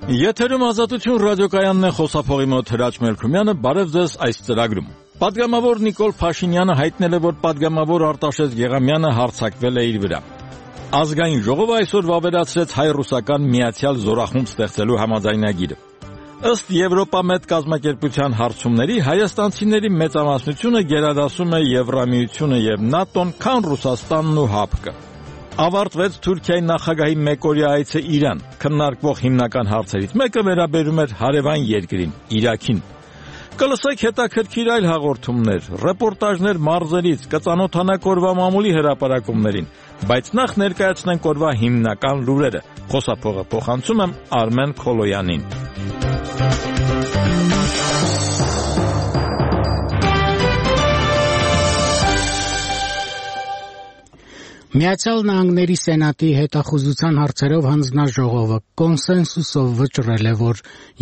Եթերում Ազատություն ռադիոկայանն է, խոսափողի մոտ Հրաչ Մելքումյանը, բարև ձեզ այս ծրագրում։ Պատգամավոր Նիկոլ Փաշինյանը հայտնել է, որ պատգամավոր Արտաշես Եղամյանը հարձակվել է իր վրա։ Ազգային ժողովը այսօր վավերացրեց հայ-ռուսական միացյալ զորախումբ ստեղծելու համաձայնագիրը։ Ըստ Եվրոպամետ կազմակերպության հարցումների, հայաստանցիների մեծամասնությունը գերադասում է Եվրամիությունը եւ ՆԱՏՕ-ն, քան Ռուսաստանն ու ՀԱՊԿ-ը։ Ավարտվեց Թուրքիայի նախագահի մեկօրյա այցը Իրան։ Քննարկվող հիմնական հարցերից մեկը վերաբերում էր հարևան երկրին՝ Իրաքին։ Կլսեք հետաքրքիր այլ հաղորդումներ, ռեպորտաժներ մարզերից, կծանոթանաք օրվա մամուլի հրապարակումներին, բայց նախ ներկայացնենք օրվա հիմնական լուրերը։ Խոսափողը փոխանցում եմ Արմեն Քոլոյանին։ Միացյալ Նահանգների Սենատի հետախուզության հարցերով հանձնաժողովը կոնսենսուսով վճռել է, որ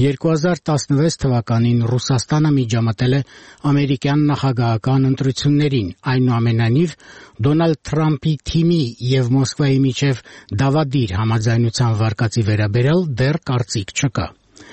2016 թվականին Ռուսաստանը միջամտել է ամերիկյան նախագահական ընտրություններին, այնուամենայնիվ Դոնալդ Թրամփի թիմի եւ Մոսկվայի միջև դավադիր համաձայնության վարկածի վերաբերյալ դեռ կարծիք չկա։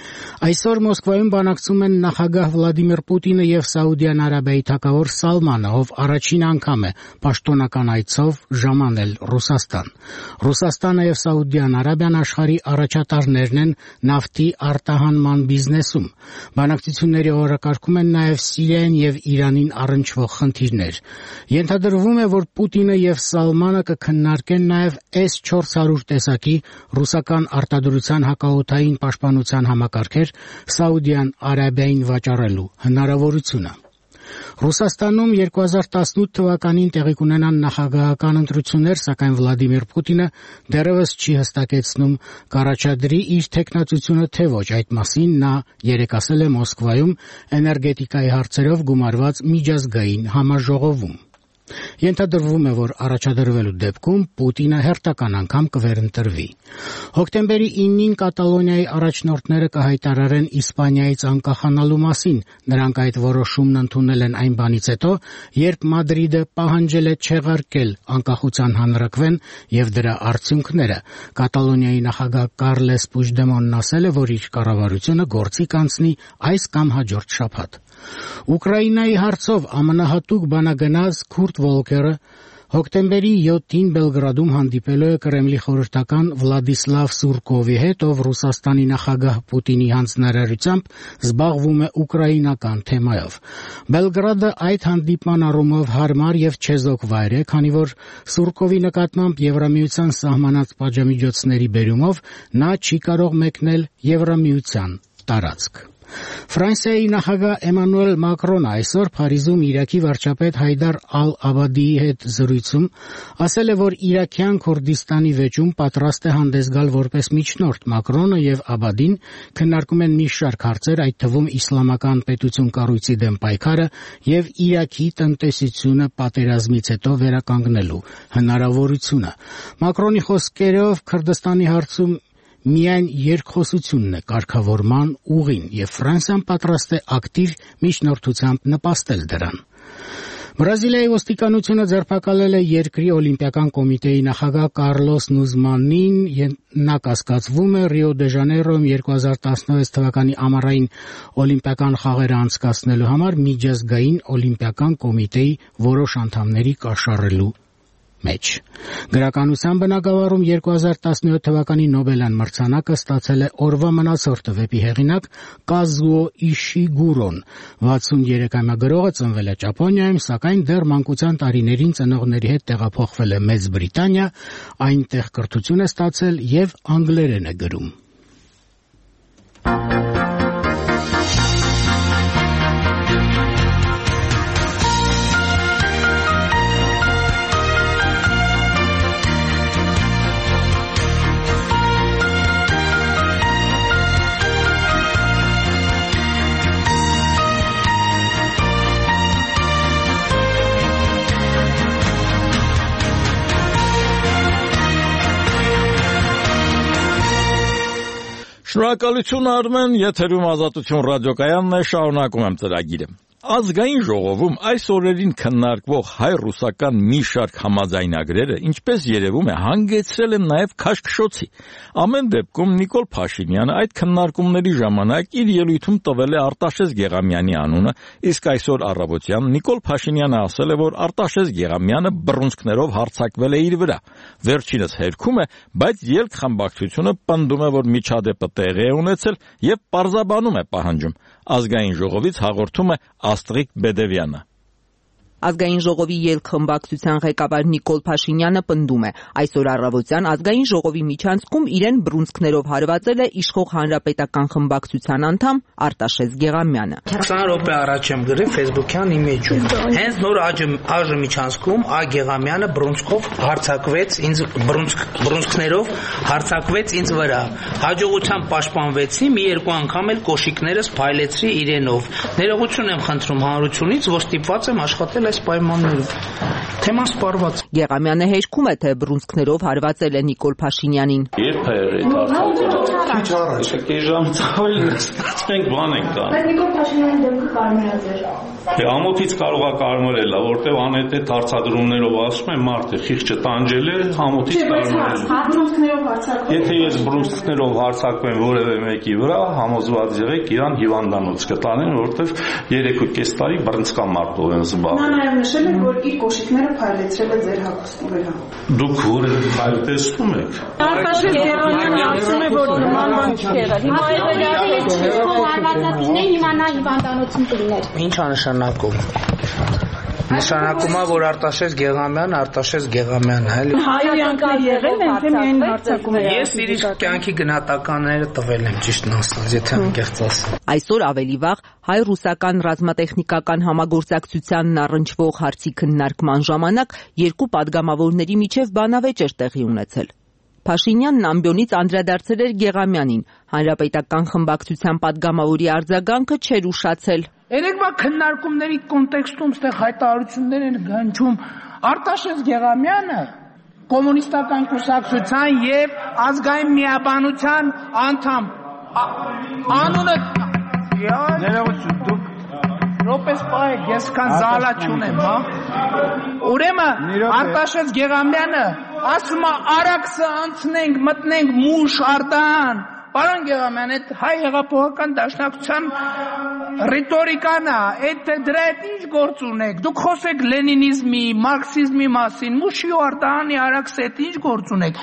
Այսօր Մոսկվայում բանակցում են նախագահ Վլադիմիր Պուտինը եւ Սաուդյան Արաբիայի թագավոր Սալմանը, ով առաջին անգամ է պաշտոնական այցով ժամանել Ռուսաստան։ Ռուսաստանը եւ Սաուդյան Արաբիան աշխարհի առաջատարներն են նավթի արտահանման բիզնեսում։ Բանակցությունների օրակարգում են նաեւ Սիրիային եւ Իրանին առնչվող խնդիրներ։ Ենթադրվում է, որ Պուտինը եւ Սալմանը կքննարկեն նաեւ S-400 տեսակի ռուսական արտադրության հակաօդային պաշտպանության համակարգեր Սաուդյան Արաբիային վաճառելու հնարավորությունը։ Ռուսաստանում 2018 թվականին տեղի կունենան նախագահական ընտրություններ, սակայն Վլադիմիր Պուտինը դեռևս չի հստակեցնում կառաջադրի իր թեկնածությունը թե ոչ։ Այդ մասին նա երեկ ասել է Մոսկվայում էներգետիկայի հարցերով գումարված միջազգային համաժողովում։ Ենթադրվում է, որ առաջադրվելու դեպքում Պուտինը հերթական անգամ կվերընտրվի։ Հոկտեմբերի 9-ին Կատալոնիայի առաջնորդները կհայտարարեն Իսպանիայից անկախանալու մասին։ Նրանք այդ որոշումն ընդունել են այն բանից հետո, երբ Մադրիդը պահանջել է չեղարկել անկախության հանրաքվեն եւ դրա արդյունքները։ Կատալոնիայի նախագահ Կարլես Պուժդեմոնն ասել է, որ իր կառավարությունը գործի կանցնի այս կամ հաջորդ շաբաթ։ Ուկրաինայի հարցով ԱՄՆ-հատուկ բանագնաց Քուրտ Վոլկերը հոկտեմբերի 7-ին Բելգրադում հանդիպելու է Կրեմլի խորհրդական Վլադիսլավ Սուրկովի հետ, ով Ռուսաստանի նախագահ Պուտինի հանձնարարությամբ զբաղվում է ուկրաինական թեմայով։ Բելգրադը այդ հանդիպման առումով հարմար եւ չեզոք վայր է, քանի որ Սուրկովի նկատմամբ Եվրամիության սահմանած պատժամիջոցների բերումով նա չի կարող մեկնել Եվրամիության տարածք։ Ֆրանսիայի նախագահ Էմանուել Մակրոնը այսօր Փարիզում Իրաքի վարչապետ Հայդար Ալ-Աբադիի հետ զրույցում ասել է, որ Իրաքյան Քուրդիստանի վեճում պատրաստ է հանդես գալ որպես միջնորդ։ Մակրոնը եւ Աբադին քննարկում են մի շարք հարցեր, այդ թվում իսլամական պետություն կառույցի դեմ պայքարը եւ Իրաքի տնտեսությունը պատերազմից հետո վերականգնելու հնարավորությունը։ Մակրոնի խոսքերով Քրդստանի հարցում միայն երկխոսությունն է կարգավորման ուղին եւ Ֆրանսիան պատրաստ է ակտիվ միջնորդությամբ նպաստել դրան։ Բրազիլիայի ոստիկանությունը ձերբակալել է երկրի օլիմպիական կոմիտեի նախագահ Կարլոս Նուզմանին։ Նա կասկածվում է Ռիո դե Ժանեյրոյում 2016 թվականի ամառային օլիմպիական խաղերը անցկացնելու համար միջազգային օլիմպիական կոմիտեի որոշ անդամների կաշառելու մեջ։ Գրականության բնագավառում 2017 թվականի Նոբելյան մրցանակը ստացել է օրվա մնացորդը վեպի հեղինակ Կազուո Իշիգուրոն։ 63-ամյա գրողը ծնվել է Ճապոնիայում, սակայն դեռ մանկության տարիներին ծնողների հետ տեղափոխվել է Մեծ Բրիտանիա, այնտեղ կրթություն է ստացել եւ անգլերեն է գրում։ Շնորհակալություն Արմեն, եթերում Ազատություն ռադիոկայանն է, շարունակում եմ ծրագիրը։ Ազգային ժողովում այս օրերին քննարկվող հայ-ռուսական մի շարք համաձայնագրերը, ինչպես երևում է, հանգեցրել են նաև քաշքշոցի։ Ամեն դեպքում Նիկոլ Փաշինյանը այդ քննարկումների ժամանակ իր ելույթում տվել է Արտաշես Գեղամյանի անունը, իսկ այսօր առավոտյան Նիկոլ Փաշինյանը ասել է, որ Արտաշես Գեղամյանը բռունցքներով հարձակվել է իր վրա։ Վերջինս հերքում է, բայց ելք-խմբակցությունը պնդում է, որ միջադեպը տեղի է ունեցել եւ պարզաբանում է պահանջում։ Ազգային ժողովից հաղորդում է Աստղիկ Բեդևյանը։ Ազգային ժողովի ելք-խմբակցության ղեկավար Նիկոլ Փաշինյանը պնդում է, այսօր առավոտյան Ազգային ժողովի միջանցքում իրեն բռունցքներով հարվածել է իշխող հանրապետական խմբակցության անդամ Արտաշես Գեղամյանը։ 20 րոպե առաջ եմ գրել Facebook-յան իմիջում։ Հենց նոր ԱԺ միջանցքում Ա Գեղամյանը բռունցքով հարձակվեց ինձ բռունցքներով հարձակվեց ինձ վրա։ Հաջողությամբ պաշտպանվեցի, մի երկու անգամ էլ կոշիկներս փայլեցրի իրենով։ Ներողություն եմ խնդրում հանրությունից, որ ստիպված եմ աշխատել այս պայմաններում։ Թեման սպառված։ Գեղամյանը հեշքում է, թե բռունցքներով հարվածել է Նիկոլ Փաշինյանին։ Երբ է քիչ առաջ կեժամից ավելի մենք բան ենք կան։ Բայց Նիկոլ Փաշինյանի դեպքը կարմրած էր։ Ամոթից կարող է կարմրել, որտեվ անհետ հարցադրումներով ասում են մարդը խիղճը տանջել է, ամոթից կարմրել։ Բռունցքներով հարձակվել։ Եթե ես բռունցքներով հարձակվեմ որևէ մեկի վրա, համոզված եղեք իրան հիվանդանոց կտանեն, որտեվ 3.5 տարի բռնցքամ մարդով եմ զբաղվել։ Նա նաև նշել է, որ իր կոշիկները փայլեցրել է ձեր հագուստի վրա։ Դուք որևէ ֆայլ տեսնում եք։ Արտաշես Գեղամյանը ասում է, որ նման բան չի եղել։ Հիմա հիմա նա հիվանդանոցում կլիներ։ Ինչ է նշանակում։ Նշանակում է, որ Արտաշես Գեղամյանը, էլի։ Հայոյանքներ եղել են, թե միայն հարձակում է։ Ես իր կյանքի գնահատականները տվել եմ, ճիշտն ասած, եթե անկեղծ ասեմ։ Այսօր ավելի վաղ հայ-ռուսական ռազմատեխնիկական համագործակցությանն առնչվող հարցի քննարկման ժամանակ երկու падգամավորների միջև բանավեճ էր տեղի ունեցել։ Փաշինյանն ամբյոնից անդրադարձել էր Գեղամյանին, հանրապետական խմբակցության падգամավորի արձագանքը չէր ուշացել։ Երեկվա քննարկումների կոնտեքստում ստեղ հայտարարություններ են հնչում Արտաշես Գեղամյանը կոմունիստական կուսակցության եւ ազգային միաբանության անդամ անունը ներողություն դուք Ռոպես պայեք, ես կան զալա չունեմ, հա։ Ուրեմն Արտաշես Գեղամյանը ասում է արաքսը անցնենք, մտնենք մուշ Արտահան։ Պարոն Գեղամյան, այդ հայ հեղափոխական դաշնակցության ռետորիկան է, այդ դրա հետ ինչ գործ ունեք։ Դուք խոսեք լենինիզմի, մարքսիզմի մասին, մուշի ու Արտահանի արաքսի հետ ինչ գործ ունեք։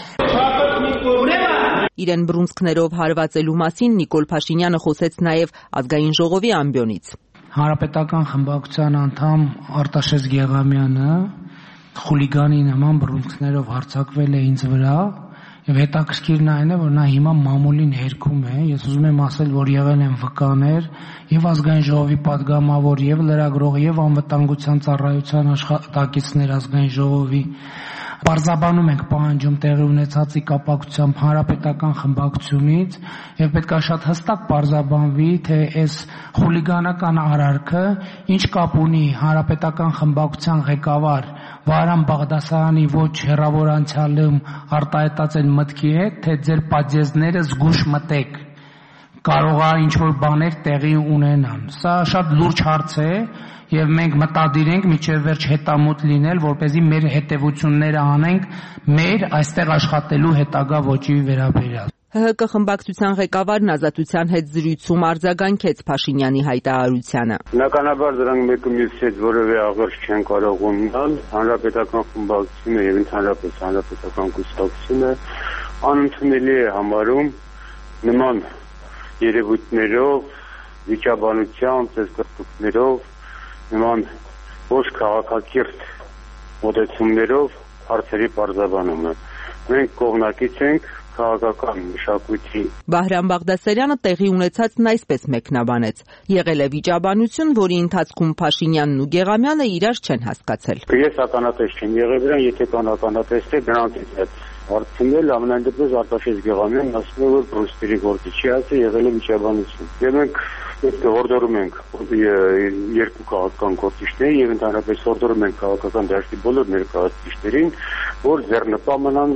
Իրեն բռունցքներով հարվածելու մասին Նիկոլ Փաշինյանը խոսեց նաև Ազգային ժողովի ամբյոնից։ Հանրապետական խմբակցության անդամ Արտաշես Գեղամյանը խուլիգանի նման բռունցքներով հարձակվել է ինձ վրա եւ հետաքրքիրն այն է, որ նա հիմա մամուլին հերքում է։ Ես ուզում եմ ասել, որ եղել են վկաներ եւ Ազգային ժողովի падգամավոր եւ լրագրող եւ անվտանգության ծառայության աշխատակիցներ Ազգային ժողովի Պարզաբանում ենք պահանջում տեղի ունեցածի կապակցությամբ հանրապետական խմբակցությունից եւ պետքա շատ հստակ պարզաբանվի, թե այս խուլիգանական արարքը ինչ կապ ունի հանրապետական խմբակցության ղեկավար Վահրամ Բաղդասարյանի ոչ հեռավոր անցյալում արտահայտած այն մտքի հետ, թե ձեր պատժեզները զգուշ մտեք կարող է ինչ-որ բաներ տեղի ունենան։ Սա շատ լուրջ հարց է եւ մենք մտադիր ենք միջև վերջ հետամուտ լինել, որպեսզի մեր հետևությունները անենք մեր այստեղ աշխատելու հետագա ոճի վերաբերյալ։ ՀՀԿ խմբակցության ղեկավարն Ազատության հետ զրույցում արձագանքեց Փաշինյանի հայտարարությանը։ Բնականաբար դրանք մեկը մյուսի հետ որևէ աղերս չեն կարող ունենալ, հանրապետական խմբակցությունը եւ ընդհանրապես հանրապետական կուսակցությունը անընդունելի է համարում նման երևույթներով, վիճաբանությամբ, ծեսկրտուկներով, նման ոչ քաղաքակիրթ մոտեցումներով հարցերի պարզաբանումը։ Մենք կողմնակից ենք քաղաքական մշակույթի։ Վահրամ Բաղդասարյանը տեղի ունեցածն այսպես մեկնաբանեց. եղել է վիճաբանություն, որի ընթացքում Փաշինյանն ու Գեղամյանը իրար չեն հասկացել։ Ես ականատես չեմ եղել դրան, եթե կան ականատես թե դրանից հետ հարցնել, ամենայն դեպս Արտաշես Գեղամյանն ասում է, որ բրուստերի գործի չի ասել, եղել է վիճաբանություն։ Եվ մենք պետք է հորդորում ենք երկու քաղաքական գործիչներին եւ ընդհանրապես հորդորում ենք քաղաքական դաշտի բոլոր ներկայացուցիչներին, որ ձեռնպահ մնան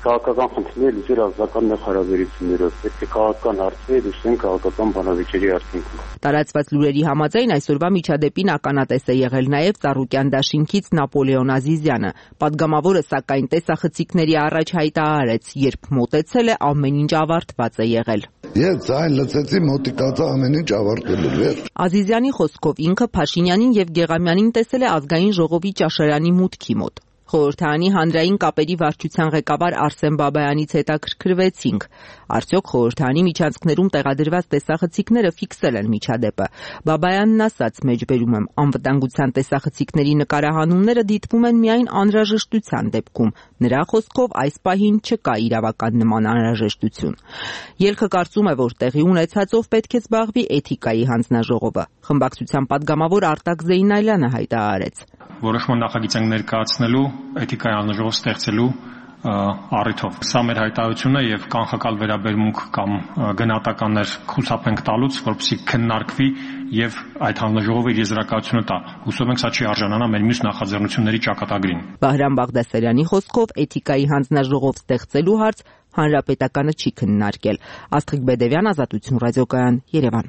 քաղաքական խնդիրները լուծել ազգական հարաբերություններով, պետք է քաղաքական հարցեր լուծեն քաղաքական բանավեճերի արդյունքում։ Տարածված լուրերի համաձայն այսօրվա միջադեպին ականատես է եղել նաև Ծառուկյան դաշինքից Նապոլեոն Ազիզյանը։ Պատգամավորը սակայն տեսախցիկների առաջ հայտարարեց, երբ մոտեցել է, ամեն ինչ ավարտված է եղել։ Ես ձայն լցեցի, մոտիկացա, ամեն ինչ ավարտել է։ Ազիզյանի խոսքով ինքը Փաշինյանին եւ Գեղամյանին տեսել է ազգային ժողովի ճաշարանի մուտքի մոտ։ Խորհրդարանի հանրային կապերի վարչության ղեկավար Արսեն Բաբայանից հետաքրքրվեցինք, արդյոք խորհրդարանի միջանցքներում տեղադրված տեսախցիկները ֆիքսել են միջադեպը։ Բաբայանն ասաց, մեջբերում եմ, անվտանգության տեսախցիկների նկարահանումները դիտվում են միայն անհրաժեշտության դեպքում։ Նրա խոսքով այս պահին չկա իրավական նման անհրաժեշտություն։ Ելքը կարծում է, որ տեղի ունեցածով պետք է զբաղվի էթիկայի հանձնաժողովը։ Խմբակցության падգամավոր Արտակ Զեյնալյանը հայտարարեց. Որոշման նախագիծ ենք ներկայացնելու էթիկայի հանձնաժողով ստեղծելու առիթով։ Սա մեր հայտարարությունն է եւ կանխակալ վերաբերմունք կամ գնահատականներ խուսափենք տալուց, որպեսզի քննարկվի եւ այդ հանձնաժողովը իր եզրակացությունը տա։ Հուսով ենք սա չի արժանանա մեր մյուս նախաձեռնությունների ճակատագրին։ Բահրամ Բաղդասարյանի խոսքով էթիկայի հանձնաժողով ստեղծելու հարց հանրապետականը չի քննարկել։ Աստղիկ Բեդևյան, Ազատություն ռադիոկայան, Երևան։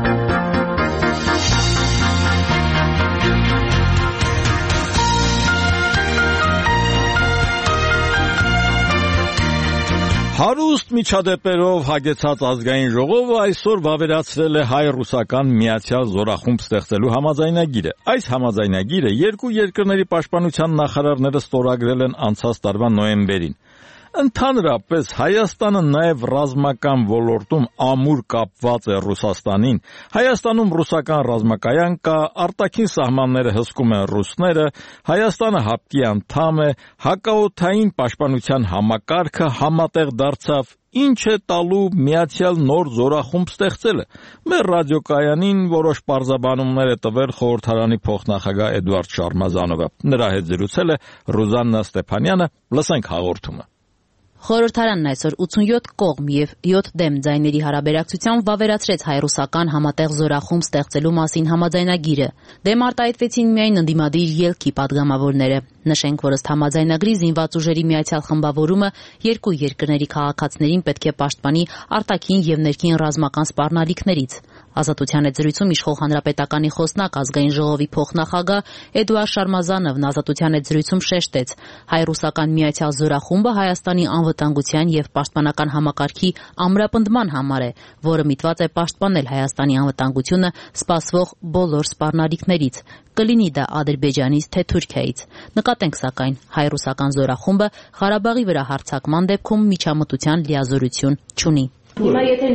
Հարուստ միջադեպերով հագեցած ազգային ժողովը այսօր վավերացրել է հայ-ռուսական միացյալ զորախումբ ստեղծելու համաձայնագիրը։ Այս համաձայնագիրը երկու երկրների պաշտպանության նախարարները ստորագրել են անցած տարվա նոյեմբերին։ Ընդհանրապես Հայաստանը նաև ռազմական ոլորտում ամուր կապված է Ռուսաստանին։ Հայաստանում ռուսական ռազմակայան կա, արտաքին սահմանները հսկում են ռուսները, Հայաստանը ՀԱՊԿ-ի անդամ է, հակաօդային պաշտպանության համակարգը համատեղ դարձավ։ Ինչ է տալու միացյալ նոր զորախումբ ստեղծելը։ Մեր ռադիոկայանին որոշ պարզաբանումներ է տվել խորհրդարանի փոխնախագահ Էդուարդ Շարմազանովը։ Նրա հետ զրուցել է Ռուզաննա Ստեփանյանը, լսենք հաղորդումը։ Խորհրդարանն այսօր 87 կողմ եւ 7 դեմ ձայների հարաբերակցությամբ վավերացրեց հայ-ռուսական համատեղ զորախումբ ստեղծելու մասին համաձայնագիրը։ Դեմ արտահայտվեցին միայն ընդդիմադիր ելքի падգամավորները։ Նշենք, որ ըստ համաձայնագրի զինված ուժերի միացյալ խմբավորումը երկու երկրների քաղաքացիներին պետք է պաշտպանի արտաքին եւ ներքին ռազմական սպառնալիքներից։ Ազատության հետ զրույցում իշխող հանրապետականի խոսնակ ազգային ժողովի փոխնախագահ Էդուարդ Շարմազանովն Ազատության հետ զրույցում շեշտեց. հայ-ռուսական միացյալ զորախումբը Հայաստանի անվտանգության եւ պաշտպանական համակարգի ամրապնդման համար է, որը միտված է պաշտպանել Հայաստանի անվտանգությունը սպասվող բոլոր սպառնալիքներից, կլինի դա Ադրբեջանից թե Թուրքիայից։ Նկատենք սակայն, հայ-ռուսական զորախումբը Ղարաբաղի վրա հարձակման դեպքում միջամտության լիազորություն չունի։ Հիմա եթե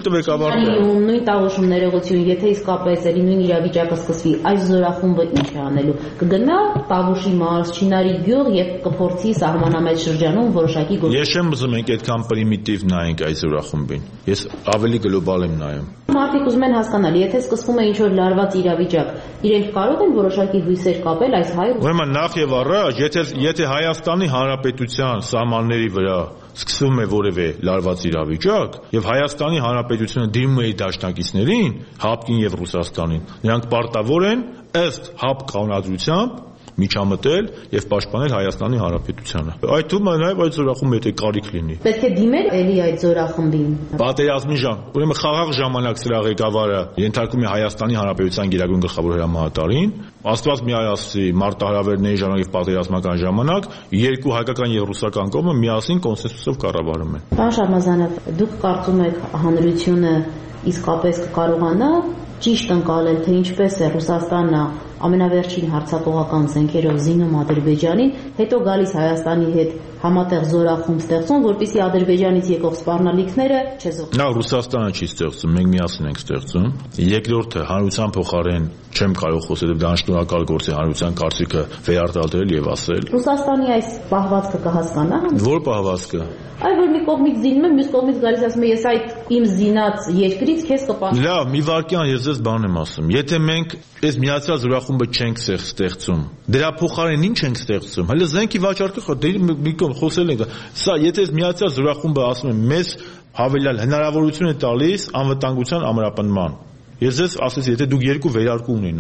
նույն տաղուշում ներողություն, եթե իսկապես էլի նույն իրավիճակը սկսվի, այս զորախումբը ինչ է անելու։ Կգնա Տավուշի մարզ, Չինարի գյուղ եւ կփորձի սահմանամետ շրջանում որոշակի գործ։ Ես չեմ ուզում ենք այդքան պրիմիտիվ նայենք այս զորախումբին։ Ես ավելի գլոբալ եմ նայում։ Մարդիկ ուզում են հասկանալ, եթե սկսվում է ինչ-որ լարված իրավիճակ, իրենք կարող են որոշակի հույսեր կապել այս հայ։ Ուրեմն նախ եւ առաջ, եթե Հայաստանի Հանրապետության սահմանների վրա սկսվում է որևէ լարված իրավիճակ եւ Հայաստանի Հանրապետությունը դիմում է իր դաշնակիցներին, ՀԱՊԿ-ին եւ Ռուսաստանին, նրանք պարտավոր են ըստ ՀԱՊԿ կանոնադրությամբ միջամտել եւ պաշտպանել Հայաստանի Հանրապետությանը։ Այդ թվում է նաեւ այդ զորախումբը եթե կարիք լինի։ Պետք է դիմել էլի այդ զորախմբին։ Պատերազմի ուրեմն խաղաղ ժամանակ սրա ղեկավարը ենթարկում է Հայաստանի Հանրապետության գերագույն գլխավոր հրամանատարին, Աստված մի ասի մարտահրավերների ժամանակ եւ պատերազմական ժամանակ երկու հայկական եւ ռուսական կողմը միասին կոնսենսուսով կառավարում են։ Պարոն Շարմազանով, դուք կարծում եք հանրությունը իսկապես կկարողանա ճիշտ ընկալել, թե ինչպես է Ռուսաստանը ամենավերջին հարձակողական զենքերով զինում Ադրբեջանին, հետո գալիս Հայաստանի հետ համատեղ զորախումբ ստեղծում, որպեսզի Ադրբեջանից եկող սպառնալիքները չեզոք։ Նա Ռուսաստանը չի ստեղծում, մենք միասին ենք ստեղծում։ Երկրորդը հանրության փոխարեն չեմ կարող խոսել, դա անշնորհակալ գործ է հանրության կարծիքը վերարտադրել եւ ասել։ Ռուսաստանի այս պահվածքը կհասկանա։ Որ պահվածքը։ Այ որ մի կողմից զինում եմ, մյուս կողմից գալիս ասում է, ես այդ իմ զինած երկրից քեզ կպաշտպանեմ։ Լավ, մի վարքյան ես ձեզ բան եմ ասում։ Եթե մենք այս միացյալ զորախումբը չենք ստեղծում, դրա փոխարեն ինչ ենք ստեղծում։ Հələ զենքի վաճառքը մի կողմ խոսել ենք։ Սա եթե այս միացյալ զորախումբը ասում եմ, մեզ հավելյալ հնարավորություն է տալիս անվտանգության ամրապնդման։ Ես ձեզ ասեցի, եթե դուք երկու վերարկու ունենաք,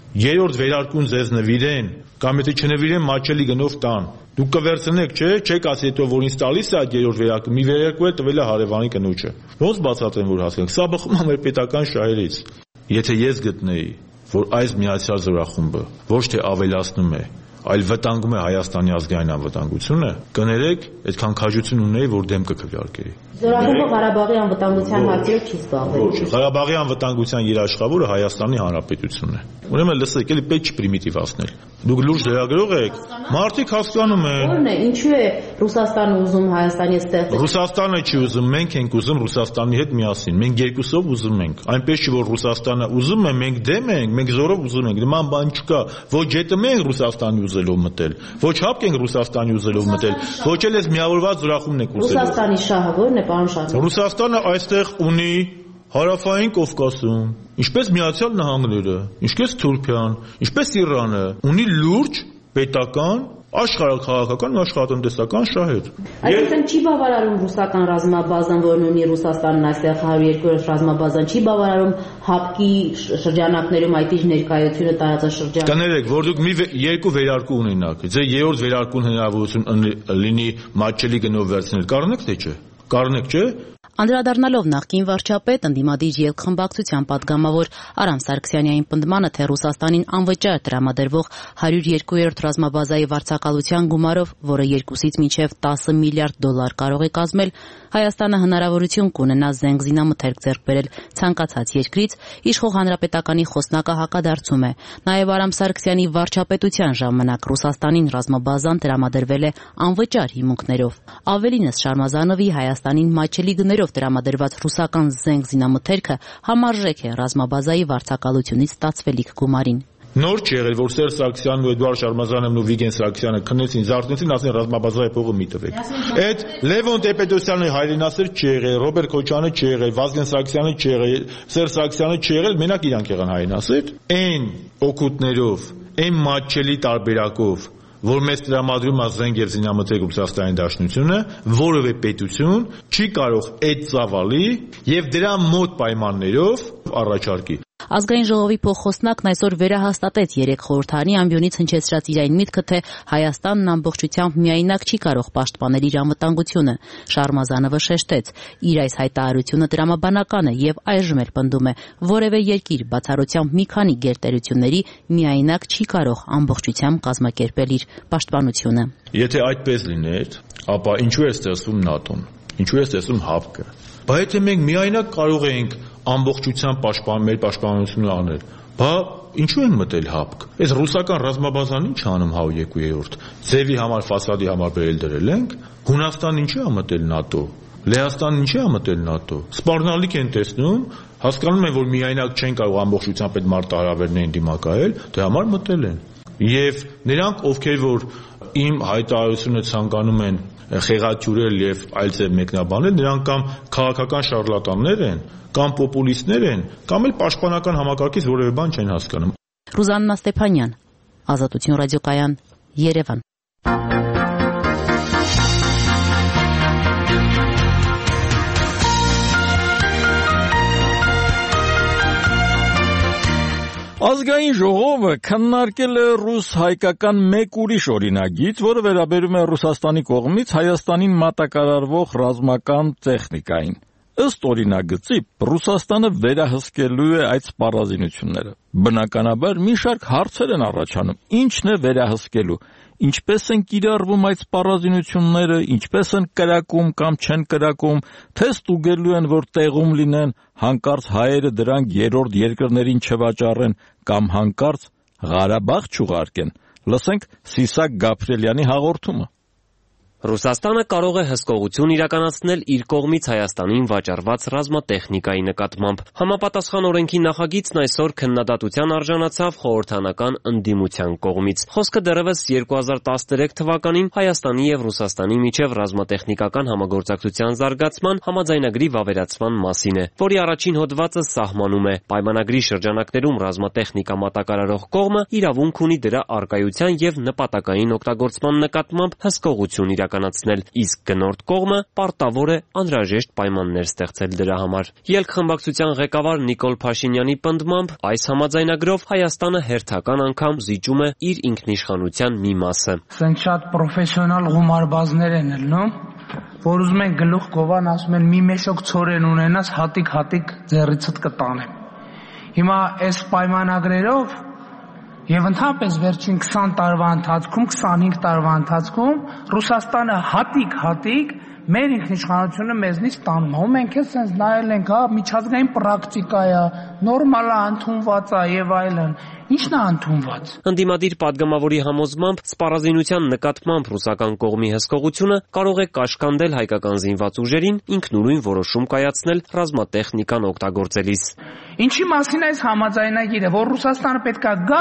երրորդ վերարկուն ձեզ նվիրեն, կամ եթե չնվիրեն մատչելի գնով տան։ Դուք կվերցնեք, չէ՞, չեք ասի հետո որ ինձ տալիս է այդ երրորդ վերարկը, մի վերարկու էլ տվել է հարևանի կնոջը։ Ոնց բացատրեմ որ հասկանաք։ Սա բխում է մեր պետական շահերից։ Եթե ես գտնեի, որ այս միացյալ զորախումբը ոչ թե ավելացնում է, այլ վտանգում է Հայաստանի ազգային անվտանգությունը, կներեք, այդքան քաջություն ունեի, որ դեմ կքվեարկեի։ Զորախումբը Ղարաբաղի անվտանգության հարցերով չի զբաղվել։ Ոչ, Ղարաբաղի անվտանգության երաշխավորը Հայաստանի Հանրապետությունն է։ Ուրեմն լսեք, էլի պետք չի պրիմիտիվացնել։ Դուք լուրջ լրագրող եք, մարդիկ հասկանում են։ Որն է, ինչու է Ռուսաստանը ուզում Հայաստանի ստեղծել։ Ռուսաստանը չի ուզում, մենք ենք ուզում Ռուսաստանի հետ միասին։ Մենք երկուսով ուզում ենք։ Այնպես չի որ Ռուսաստանը ուզում է, մենք դեմ ենք, մենք զորով ուզում ենք։ Նման բան չկա։ Ոչ ԵՏՄ ենք Ռուսաստանի ուզելով մտել, ոչ ՀԱՊԿ ենք Ռուսաստանի ուզելով մտել, ոչ էլ էս միավորված զորախումբն եք ուզելով։ Ռուսաստանի շահը ո՞րն է, պարոն Շահյան։ Ռուսաստանը այստեղ ունի Հարավային Կովկասում, ինչպես Միացյալ Նահանգները, ինչպես Թուրքիան, ինչպես Իրանը, ունի լուրջ պետական, աշխարհաքաղաքական ու աշխարհատնտեսական շահեր։ Այսինքն չի բավարարում ռուսական ռազմաբազան, որն ունի Ռուսաստանն այստեղ 102-րդ ռազմաբազան, չի բավարարում ՀԱՊԿ-ի շրջանակներում այդ իր ներկայությունը տարածաշրջանում։ Կներեք, որ դուք մի երկու վերարկու ունենաք, ձեր երրորդ վերարկուն հնարավորություն լինի մատչելի գնով վերցնել, կառնեք թե չէ։ Կառնեք, չէ։ Անդրադառնալով նախկին վարչապետ, ընդդիմադիր երկխմբակցության падգամավոր Արամ Սարգսյանյանի պնդմանը, թե Ռուսաստանին անվճար տրամադրվող 102-րդ ռազմաբազայի վարձակալության գումարով, որը 2-ից մինչև 10 միլիարդ դոլար կարող է կազմել, Հայաստանը հնարավորություն կունենա զենք զինամթերք ձեռք բերել ցանկացած երկրից, իշխող հանրապետականի խոսնակը հակադարձում է։ Նաև Արամ Սարգսյանի վարչապետության ժամանակ Ռուսաստանին ռազմաբազան տրամադրվել է անվճար հիմունքներով։ Ավելինս Շարմազանովի Հայաստանին մատչելի գներով տրամադրված ռուսական զենք զինամթերքը համարժեք է ռազմաբազայի վարձակալությունից ստացվելիք գումարին։ Նոր չի եղել, որ Սերժ Սարգսյանն ու Էդուարդ Շարմազանովն ու Վիգեն Սարգսյանը քնեցին, զարթնեցին, ասեն ռազմաբազայի փողը մի տվեք։ Այդ Լևոն Տեր-Պետրոսյանը հայրենասեր չի եղել, Ռոբերտ Քոչյանը չի եղել, Վազգեն Սարգսյանը չի եղել, Սերժ Սարգսյանը չի եղել, մենակ իրանք եղան հայրենասեր։ Այն օգուտներով, այն մատչելի տարբերակով, որ մեզ տրամադրում է զենք եւ զինամթերք Ռուսաստանի Դաշնությունը, որևէ պետություն չի կարող այդ ծավալի եւ դրա մոտ պայմաններով առաջարկի։ Ազգային ժողովի փոխխոսնակն այսօր վերահաստատեց 3 խորհրդարանի ամբիոնից հնչեցրած իր այն միտքը, թե Հայաստանն ամբողջությամբ միայնակ չի կարող պաշտպանել իր անվտանգությունը։ Շարմազանովը շեշտեց, իր այս հայտարարությունը տրամաբանական է եւ այժմ էլ պնդում է, որևէ երկիր բացառությամբ մի քանի գերտերությունների միայնակ չի կարող ամբողջությամբ կազմակերպել իր պաշտպանությունը։ Եթե այդպես լիներ, ապա ինչու է ստեղծվում ՆԱՏՕ-ն, ինչու է ստեղծվում ՀԱՊԿ-ը։ Բայց եթե մենք միայնակ կարող ենք ամբողջությամբ մեր պաշտպանությունը անել, բա ինչու են մտել ՀԱՊԿ։ Այս ռուսական ռազմաբազան ինչ անում 102-րդ։ Ձևի համար, ֆասադի համար բերել դրել ենք։ Հունաստանն ինչի է մտել ՆԱՏՕ։ Լեհաստանն ինչի է մտել ՆԱՏՕ։ Սպառնալիք են տեսնում, հասկանում են, որ միայնակ չեն կարող ամբողջությամբ այդ մարտահրավերներին դիմակայել, դե համար մտել են։ Եվ նրանք, ովքեր որ իմ հայտարարությունը ցանկանում են խեղաթյուրել եւ այլ ձև մեկնաբանել, նրանք կամ քաղաքական շարլատաններ են, կամ պոպուլիստներ են, կամ էլ պաշտպանական համակարգից որևէ բան չեն հասկանում։ Ռուզաննա Ստեփանյան, Ազատություն ռադիոկայան, Երևան։ Ազգային ժողովը քննարկել է ռուս-հայկական մեկ ուրիշ օրինագիծ, որը վերաբերում է Ռուսաստանի կողմից Հայաստանին մատակարարվող ռազմական տեխնիկային։ Ըստ օրինագծի, Ռուսաստանը վերահսկելու է այդ սպառազինությունները։ Բնականաբար մի շարք հարցեր են առաջանում. ինչն է վերահսկելու, ինչպես են կիրառվում այդ սպառազինությունները, ինչպես են կրակում կամ չեն կրակում, թե ստուգելու են, որ տեղում լինեն, հանկարծ հայերը դրանք երրորդ երկրներին չվաճառեն կամ հանկարծ Ղարաբաղ չուղարկեն։ Լսենք Սիսակ Գաբրիելյանի հաղորդումը։ Ռուսաստանը կարող է հսկողություն իրականացնել իր կողմից Հայաստանին վաճառված ռազմատեխնիկայի նկատմամբ։ Համապատասխան օրենքի նախագիծն այսօր քննադատության արժանացավ խորհրդանական ընդդիմության կողմից։ Խոսքը դեռևս 2013 թվականին Հայաստանի եւ Ռուսաստանի միջև ռազմատեխնիկական համագործակցության զարգացման համաձայնագրի վավերացման մասին է, որի առաջին հոդվածը սահմանում է. պայմանագրի շրջանակներում ռազմատեխնիկա մատակարարող կողմը իրավունք ունի դրա առկայության եւ նպատակային օգտագործման նկատմամբ հսկողություն իրականացնել, իսկ գնորդ կողմը պարտավոր է անհրաժեշտ պայմաններ ստեղծել դրա համար։ Ելք խմբակցության ղեկավար Նիկոլ Փաշինյանի պնդմամբ, այս համաձայնագրով Հայաստանը հերթական անգամ զիջում է իր ինքնիշխանության մի մասը։ Սենց շատ պրոֆեսիոնալ գումարբազներ են ելնում, որ ուզում են գլուխ գովան, ասում են մի մեշոք ցորեն ունենաս, հատիկ ձեռիցդ կտանեմ։ Հիմա այս պայմանագրերով եւ ընդհանրապես վերջին 20 տարվա ընթացքում, 25 տարվա ընթացքում Ռուսաստանը հատիկ մեր ինքնիշխանությունը մեզնից տանում է։ Մենք էլ sense նայել ենք, միջազգային պրակտիկա է, նորմալ է, ընդունված է եւ այլն։ Ինչն է ընդունված։ Ընդդիմադիր падգամավորի համոզմամբ սպառազինության նկատմամբ ռուսական կողմի հսկողությունը կարող է կաշկանդել հայկական զինված ուժերին ինքնուրույն որոշում կայացնել ռազմատեխնիկան օգտագործելիս։ Ինչի մասին է այս համաձայնագիրը, որ Ռուսաստանը պետքա գա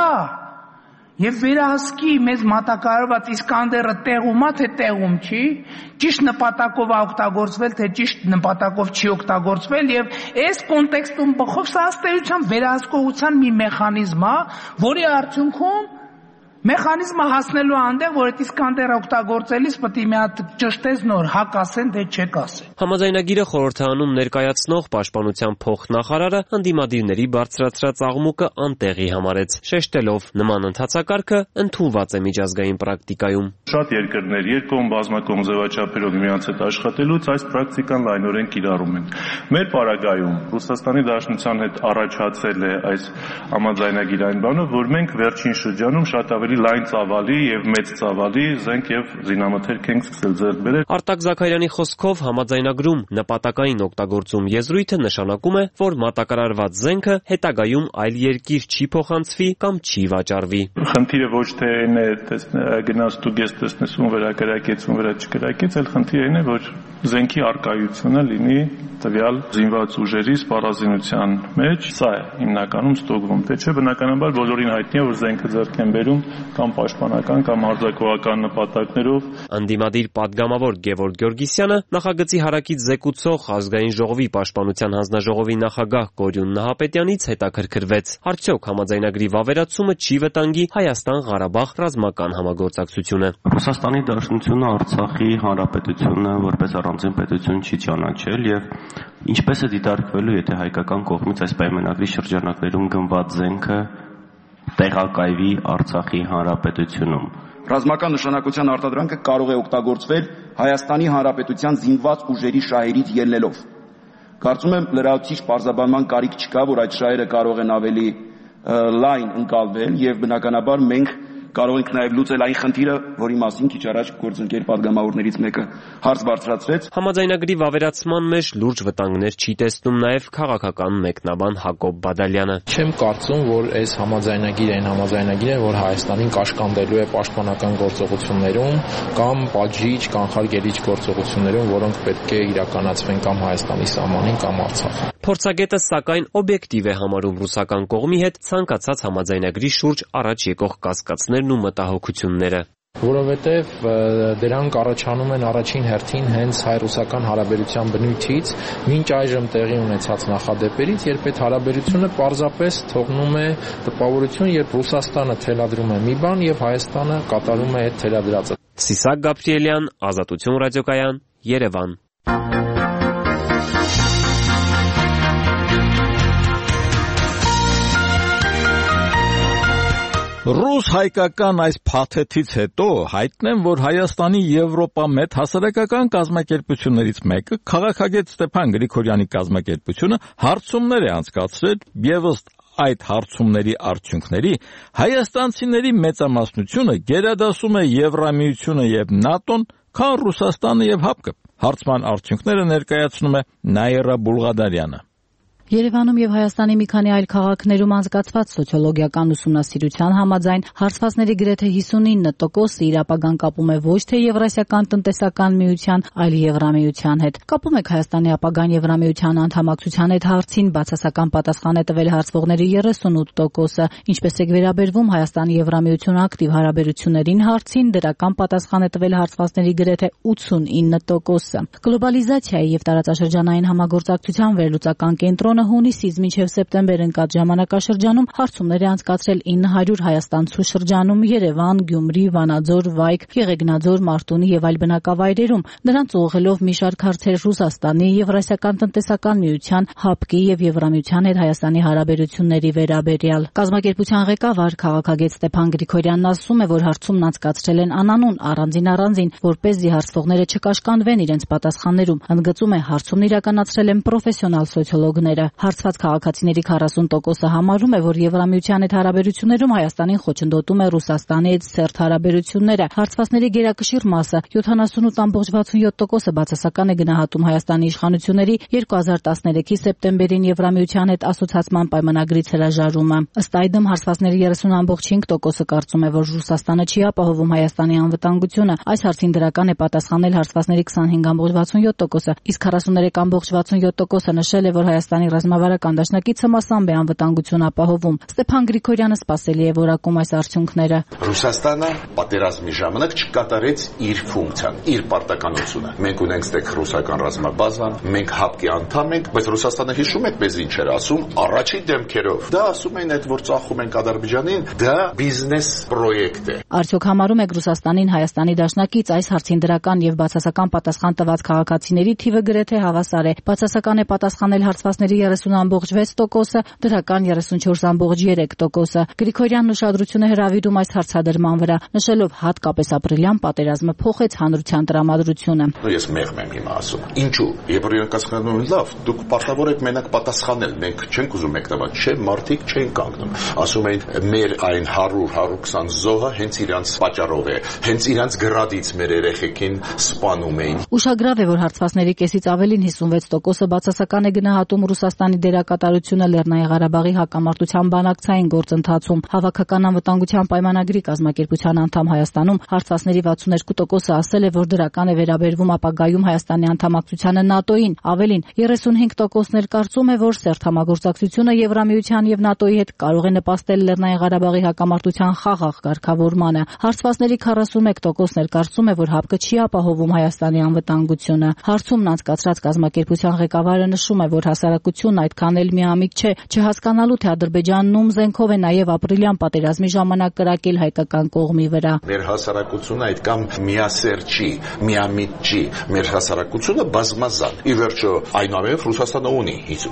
եւ վերահսկի մեզ մատակարարված Իսկանդերը տեղում է, թե տեղում չի, ճիշտ նպատակով է օգտագործվել, թե ճիշտ նպատակով չի օգտագործվել եւ այս կոնտեքստում բխով սա ըստեյության վերահսկողության մի մեխանիզմ է, որի արդյունքում մեխանիզմը հասնելու այնտեղ, որ այդ Իսկանդերը օգտագործելիս պետք է մի հատ ճշտես նոր հակ ասեն, թե չեք ասեն։ Համաձայնագիրը խորհրդարանում ներկայացնող պաշտպանության փոխնախարարը ընդդիմադիրների բարձրացրած աղմուկը անտեղի համարեց, շեշտելով նման ընթացակարգը ընդունված է միջազգային պրակտիկայում։ Շատ երկրներ երկկողմ բազմակողմ ձևաչափերով միմյանց հետ աշխատելուց այս պրակտիկան լայնորեն կիրառում են։ Մեր պարագայում Ռուսաստանի Դաշնության հետ առաջացել է այս համաձայնագիրային բանով, որ մենք վերջին շրջանում շատ ավելի լայն ծավալի եւ մեծ ծավալի զենք եւ զինամթերք ենք սկսել ձեռք բերել։ Արտակ Զաքարյանի խոսքով համաձայնագրում նպատակային օգտագործում եզրույթը նշանակում է, որ մատակարարված զենքը հետագայում այլ երկիր չի փոխանցվի կամ չի վաճառվի։ Խնդիրը ոչ թե այն է գնաց դու ես տեսնես ում վրա կրակեց, ում վրա չկրակեց, այլ խնդիրը այն է, որ զենքի արկայությունը լինի տվյալ զինված ուժերի սպառազինության մեջ։ Սա է հիմնականում ստուգվում, թե չէ բնականաբար բոլորին հայտնի է, որ զենքը ձեռք են բերում կամ պաշտպանական կամ հարձակողական նպատակներով։ Ընդդիմադիր падգամավոր Գևորգ Գյորգիսյանը նախագծի հարակից զեկուցող Ազգային ժողովի պաշտպանության հանձնաժողովի նախագահ Կորյուն Նահապետյանից հետաքրքրվեց. Արդյոք համաձայնագրի վավերացումը չի վտանգի Հայաստան-Ղարաբաղ ռազմական համագործակցությունը։ Ռուսաստանի Դաշնությունը Արցախի հանրապետությունը որպես առանձին պետություն չի ճանաչել եւ ինչպես է դիտարկվելու, եթե հայկական կողմից այս պայմանագրի շրջանակներում գնված զենքը տեղակայվի Արցախի հանրապետությունում։ Ռազմական նշանակության արտադրանքը կարող է օգտագործվել Հայաստանի հանրապետության զինված ուժերի շահերից ելնելով։ Կարծում եմ լրացուցիչ պարզաբանման կարիք չկա, որ այդ շահերը կարող են ավելի լայն ընկալվել եւ բնականաբար մենք կարող ենք նաև լուծել այն խնդիրը, որի մասին քիչ առաջ գործընկեր падգամավորներից մեկը հարց բարձրացրեց։ Համաձայնագրի վավերացման մեջ լուրջ վտանգներ չի տեսնում նաև քաղաքական մեկնաբան Հակոբ Բադալյանը։ Չեմ կարծում, որ այս համաձայնագիրը այն համաձայնագիրն է, որ Հայաստանին կաշկանդելու է պաշտպանական գործողություններում կամ պատժիչ, կանխարգելիչ գործողություններում, որոնք պետք է իրականացվեն կամ Հայաստանի սահմանին կամ Արցախում։ Փորձագետը սակայն օբյեկտիվ է համարում ռուսական կողմի հետ ցանկացած համաձայնագրի շուրջ առաջ եկող կասկածներն ու մտահոգությունները։ Որովհետև դրանք առաջանում են առաջին հերթին հենց հայ-ռուսական հարաբերության բնույթից, մինչ այժմ տեղի ունեցած նախադեպերից, երբ այդ հարաբերությունը պարզապես թողնում է տպավորություն, երբ Ռուսաստանը թելադրում է մի բան եւ Հայաստանը կատարում է այդ թելադրածը։ Սիսակ Գաբրիելյան, Ազատություն ռադիոկայան, Երևան։ Ռուս-հայկական այս փաթեթից հետո հայտնեմ, որ Հայաստանի Եվրոպա մեծ հասարակական կազմակերպություններից մեկը քաղաքագետ Ստեփան Գրիգորյանի կազմակերպությունը հարցումներ է անցկացրել եւս այդ հարցումների արդյունքների հայաստանցիների մեծամասնությունը գերադասում է Եվրամիությունը եւ ՆԱՏՕ-ն, քան Ռուսաստանը եւ ՀԱՊԿ-ը։ Հարցման արդյունքները ներկայացնում է Նաիրա Բուլղադարյանը։ Երևանում եւ Հայաստանի մի քանի այլ քաղաքներում անցկացված սոցիոլոգիական ուսումնասիրության համաձայն հարցվածների գրեթե 59%-ը իր ապագան կապում է ոչ թե Եվրասիական տնտեսական միության, այլ Եվրամիության հետ։ Կապում եք Հայաստանի ապագան Եվրամիության անդամակցության հետ հարցին բացասական պատասխան է տվել հարցվողների 38%-ը, ինչպես է վերաբերվում Հայաստանի Եվրամիություն ակտիվ հարաբերություններին հարցին դրական պատասխան է տվել հարցվածների գրեթե 89%-ը։ Գլոբալիզացիայի եւ տարածաշրջանային համագործակցության վերլուծական կենտրոնը կենտրոնը հունիսից մինչև սեպտեմբեր ընկած ժամանակաշրջանում հարցումներ է անցկացրել 900 հայաստանցու շրջանում Երևան, Գյումրի, Վանաձոր, Վայք, Եղեգնաձոր, Մարտունի եւ այլ բնակավայրերում, նրանց ուղղելով մի շարք հարցեր Ռուսաստանի, Եվրասիական տնտեսական միության, ՀԱՊԿ-ի եւ Եվրամիության հետ Հայաստանի հարաբերությունների վերաբերյալ։ Կազմակերպության ղեկավար քաղաքագետ Ստեփան Գրիգորյանն ասում է, որ հարցումն անցկացրել են անանուն առանձին, որպեսզի հարցողները չկաշկանդվեն իրենց պատասխաններում։ Ընդգծում է, հարցումն իրականացրել են պրոֆեսիոնալ սոցիոլոգները։ Հարցված քաղաքացիների 40%-ը համարում է, որ Եվրամիության հետ հարաբերություններում Հայաստանին խոչընդոտում է Ռուսաստանի հետ սերտ հարաբերությունները։ Հարցվածների գերակշիռ մասը 78.67%-ը բացասական է գնահատում Հայաստանի իշխանությունների 2013-ի սեպտեմբերին Եվրամիության հետ ասոցիացման պայմանագրից հրաժարումը։ Ըստ այդմ հարցվածների 30.5%-ը կարծում է, որ Ռուսաստանը չի ապահովում Հայաստանի անվտանգությունը։ Այս հարցին դրական է պատասխանել հարցվածների 25.67%-ը, իսկ 43.67%-ը նշել է, որ Հայաստանի ռազմավարական դաշնակիցը մասամբ է անվտանգություն ապահովում։ Ստեփան Գրիգորյանը սպասելի է որակում այս արդյունքները։ Ռուսաստանը պատերազմի ժամանակ չկատարեց իր ֆունկցիան, իր պարտականությունը։ Մենք ունենք ստեղ ռուսական ռազմաբազան, մենք ՀԱՊԿ-ի անդամ ենք, բայց Ռուսաստանը հիշում եք մեզ ինչ էր ասում առաջի դեմքերով։ Դա ասում էին, այդ որ ծախում ենք Ադրբեջանին, դա բիզնես պրոյեկտ է։ Արդյոք համարում եք Ռուսաստանին Հայաստանի դաշնակից? Այս հարցին դրական եւ բացասական պատասխան տված քաղաքացիների թիվը գրեթե հավասար է։ Բացասական է պատասխանել հարցվածների 30.6%-ը, դրական 34.3%-ը։ Գրիգորյանն ուշադրություն է հրավիրում այս հարցադրման վրա, նշելով հատկապես ապրիլյան պատերազմը փոխեց հանրության տրամադրությունը։ Ես մեղմ եմ հիմա ասում։ Ինչու՞։ Եվրոպական ասում են լավ, դուք պարտավոր եք մենակ պատասխանել, մենք չենք ուզում մեկնաբան, չէ, մարդիկ չեն կանգնում։ Ասում են մեր այն 100-120 զոհը հենց իրանց պատճառով է, հենց իրանց գրադից մեր երեխեքին սպանում էին։ Ուշագրավ է, որ հարցվածների կեսից ավելին 56%-ը բացասական է գնահատում Ռուսաստանի դերակատարությունը Լեռնային Ղարաբաղի հակամարտության բանակցային գործընթացում։ Հավաքական անվտանգության պայմանագրի կազմակերպության անդամ Հայաստանում հարցվածների 62%-ը ասել է, որ դրական է վերաբերվում ապագայում Հայաստանի անդամակցությանը ՆԱՏՕ-ին։ Ավելին 35%-ներ կարծում է, որ սերտ համագործակցությունը Եվրամիության եւ ՆԱՏՕ-ի հետ կարող է նպաստել Լեռնային Ղարաբաղի հակամարտության խաղաղ կարգավորմանը։ Հարցվածների 41%-ներ կարծում է, որ ՀԱՊԿ-ը չի ապահովում Հայաստանի անվտանգությունը։ Հարցումն անցկացրած կազմակերպության ղեկավարը նշում է, որ հասարակությունն այդքան էլ միամիտ չէ, չհասկանալու թե Ադրբեջանն ում զենքով է նաև ապրիլյան պատերազմի ժամանակ կրակել հայկական կողմի վրա։ Մեր հասարակությունը այդքան միասեր չի, միամիտ չի, մեր հասարակությունը բազմազան։ Ի վերջո, այնուամենայնիվ Ռուսաստանը ունի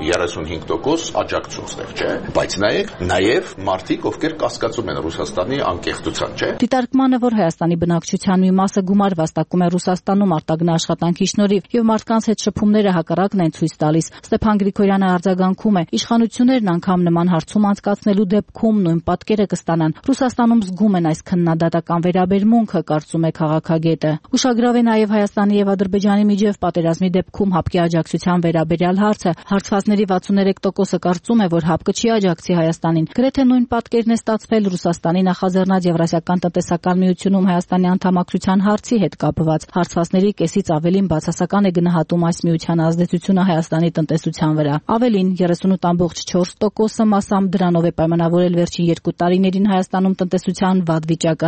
35% աջակցություն ստեղ, չէ՞։ Բայց նաև մարդիկ, ովքեր կասկածում են Ռուսաստանի անկեղծության, չէ՞։ Դիտարկմանը, որ Հայաստանի բնակչության մի մասը գումար վաստակում է Ռուսաստանում արտագնա աշխատանքի շնորհիվ եւ մարդկանց հետ շփումները հակառակն են ցույց տալիս, Ստեփան Գրիգորյանը արձագանքում է. իշխանություններն անգամ նման հարցում անցկացնելու դեպքում նույն պատկերը կստանան։ Ռուսաստանում զգում են այս քննադատական վերաբերմունքը, կարծում է քաղաքագետը։ Ուշագրավ է նաև Հայաստանի եւ Ադրբեջանի միջև պատերազմի դեպքում ՀԱՊԿ-ի աջակցության վերաբերյալ հարցը։ Հարցվածների 63%-ը կարծում է, որ ՀԱՊԿ-ը չի աջակցի Հայաստանին։ Գրեթե նույն պատկերն է ստացվել Ռուսաստանի նախաձեռնած Եվրասիական տնտեսական միությունում Հայաստանի անդամակցության հարցի հետ կապված։ Հարցվածների կեսից ավելին բացասական է գնահատում այս միության ազդեցությունը Հայաստանի տնտեսության վրա։ Ավելին 38.4%-ը մասամբ դրանով է պայմանավորել վերջին 2 տարիներին Հայաստանում տնտեսության վատ վիճակը։